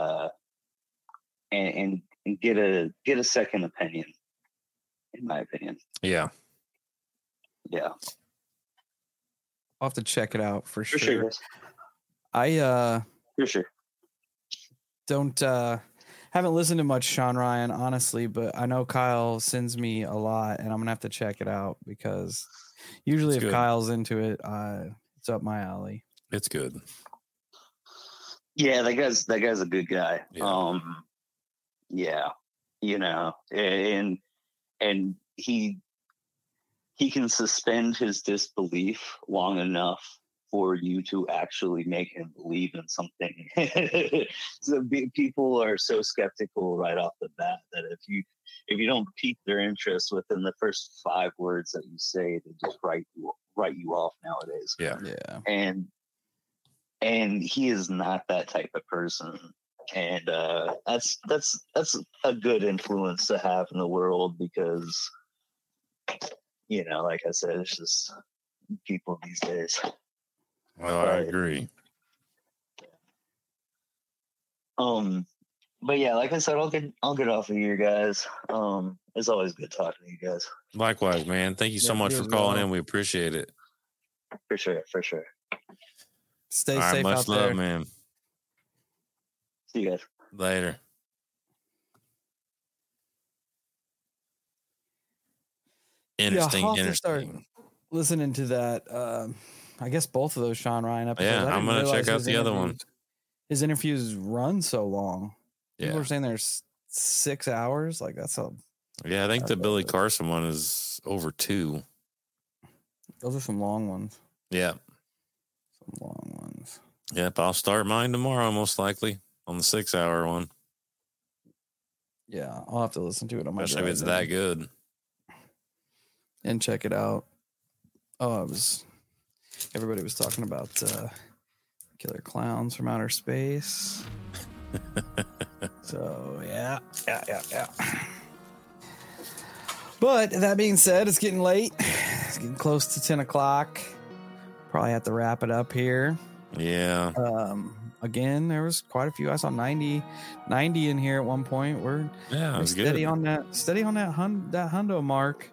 S11: get a second opinion, in my opinion.
S2: Yeah.
S1: I'll have to check it out for sure.
S11: Sure.
S1: I
S11: for sure
S1: don't haven't listened to much Sean Ryan, honestly, but I know Kyle sends me a lot and I'm gonna have to check it out because usually if Kyle's into it, it's up my alley.
S2: It's good.
S11: Yeah, that guy's a good guy.
S2: Yeah.
S11: Yeah, you know, and he can suspend his disbelief long enough for you to actually make him believe in something. So people are so skeptical right off the bat that if you don't pique their interest within the first 5 words that you say, they just write you off nowadays.
S2: Yeah.
S11: And he is not that type of person. And that's a good influence to have in the world because, you know, like I said, it's just people these days.
S2: Well, I agree.
S11: But yeah, like I said, I'll get off of here, guys. It's always good talking to you guys.
S2: Likewise, man. Thank you so much for calling in. We appreciate it.
S11: For sure.
S1: Stay safe out there.
S2: Much love, man.
S11: See you guys
S2: later. Interesting.
S1: I'll have to start listening to that. I guess both of those Sean Ryan episodes.
S2: Yeah, I'm going to check out the other one.
S1: His interviews run so long. People
S2: Yeah.
S1: are saying there's 6 hours. Like that's a.
S2: Yeah, I think the Billy Carson one is over 2.
S1: Those are some long ones.
S2: Yeah.
S1: Some long ones.
S2: Yep, I'll start mine tomorrow, most likely, on the 6-hour one.
S1: Yeah, I'll have to listen to it on my
S2: Especially if it's
S1: drive
S2: that good.
S1: and check it out. Oh, everybody was talking about Killer Clowns from Outer Space. So yeah. But that being said, it's getting late. It's getting close to 10 o'clock. Probably have to wrap it up here.
S2: Yeah.
S1: Again, there was quite a few. I saw 90 in here at one point. We're steady
S2: good.
S1: on that hundo mark.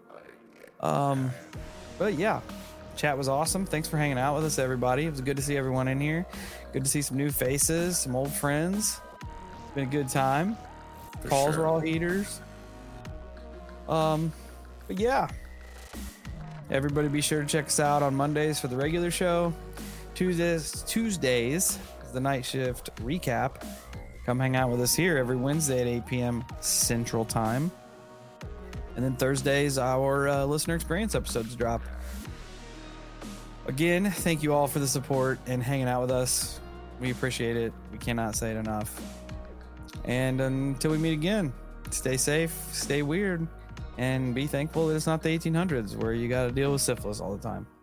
S1: But yeah, chat was awesome. Thanks for hanging out with us, everybody. It was good to see everyone in here. Good to see some new faces, some old friends. Been a good time. Calls were all heaters. But yeah, everybody be sure to check us out on Mondays for the regular show. Tuesdays is the night shift recap. Come hang out with us here every Wednesday at 8 p.m. Central Time. And then Thursdays, our listener experience episodes drop. Again, thank you all for the support and hanging out with us. We appreciate it. We cannot say it enough. And until we meet again, stay safe, stay weird, and be thankful that it's not the 1800s where you got to deal with syphilis all the time.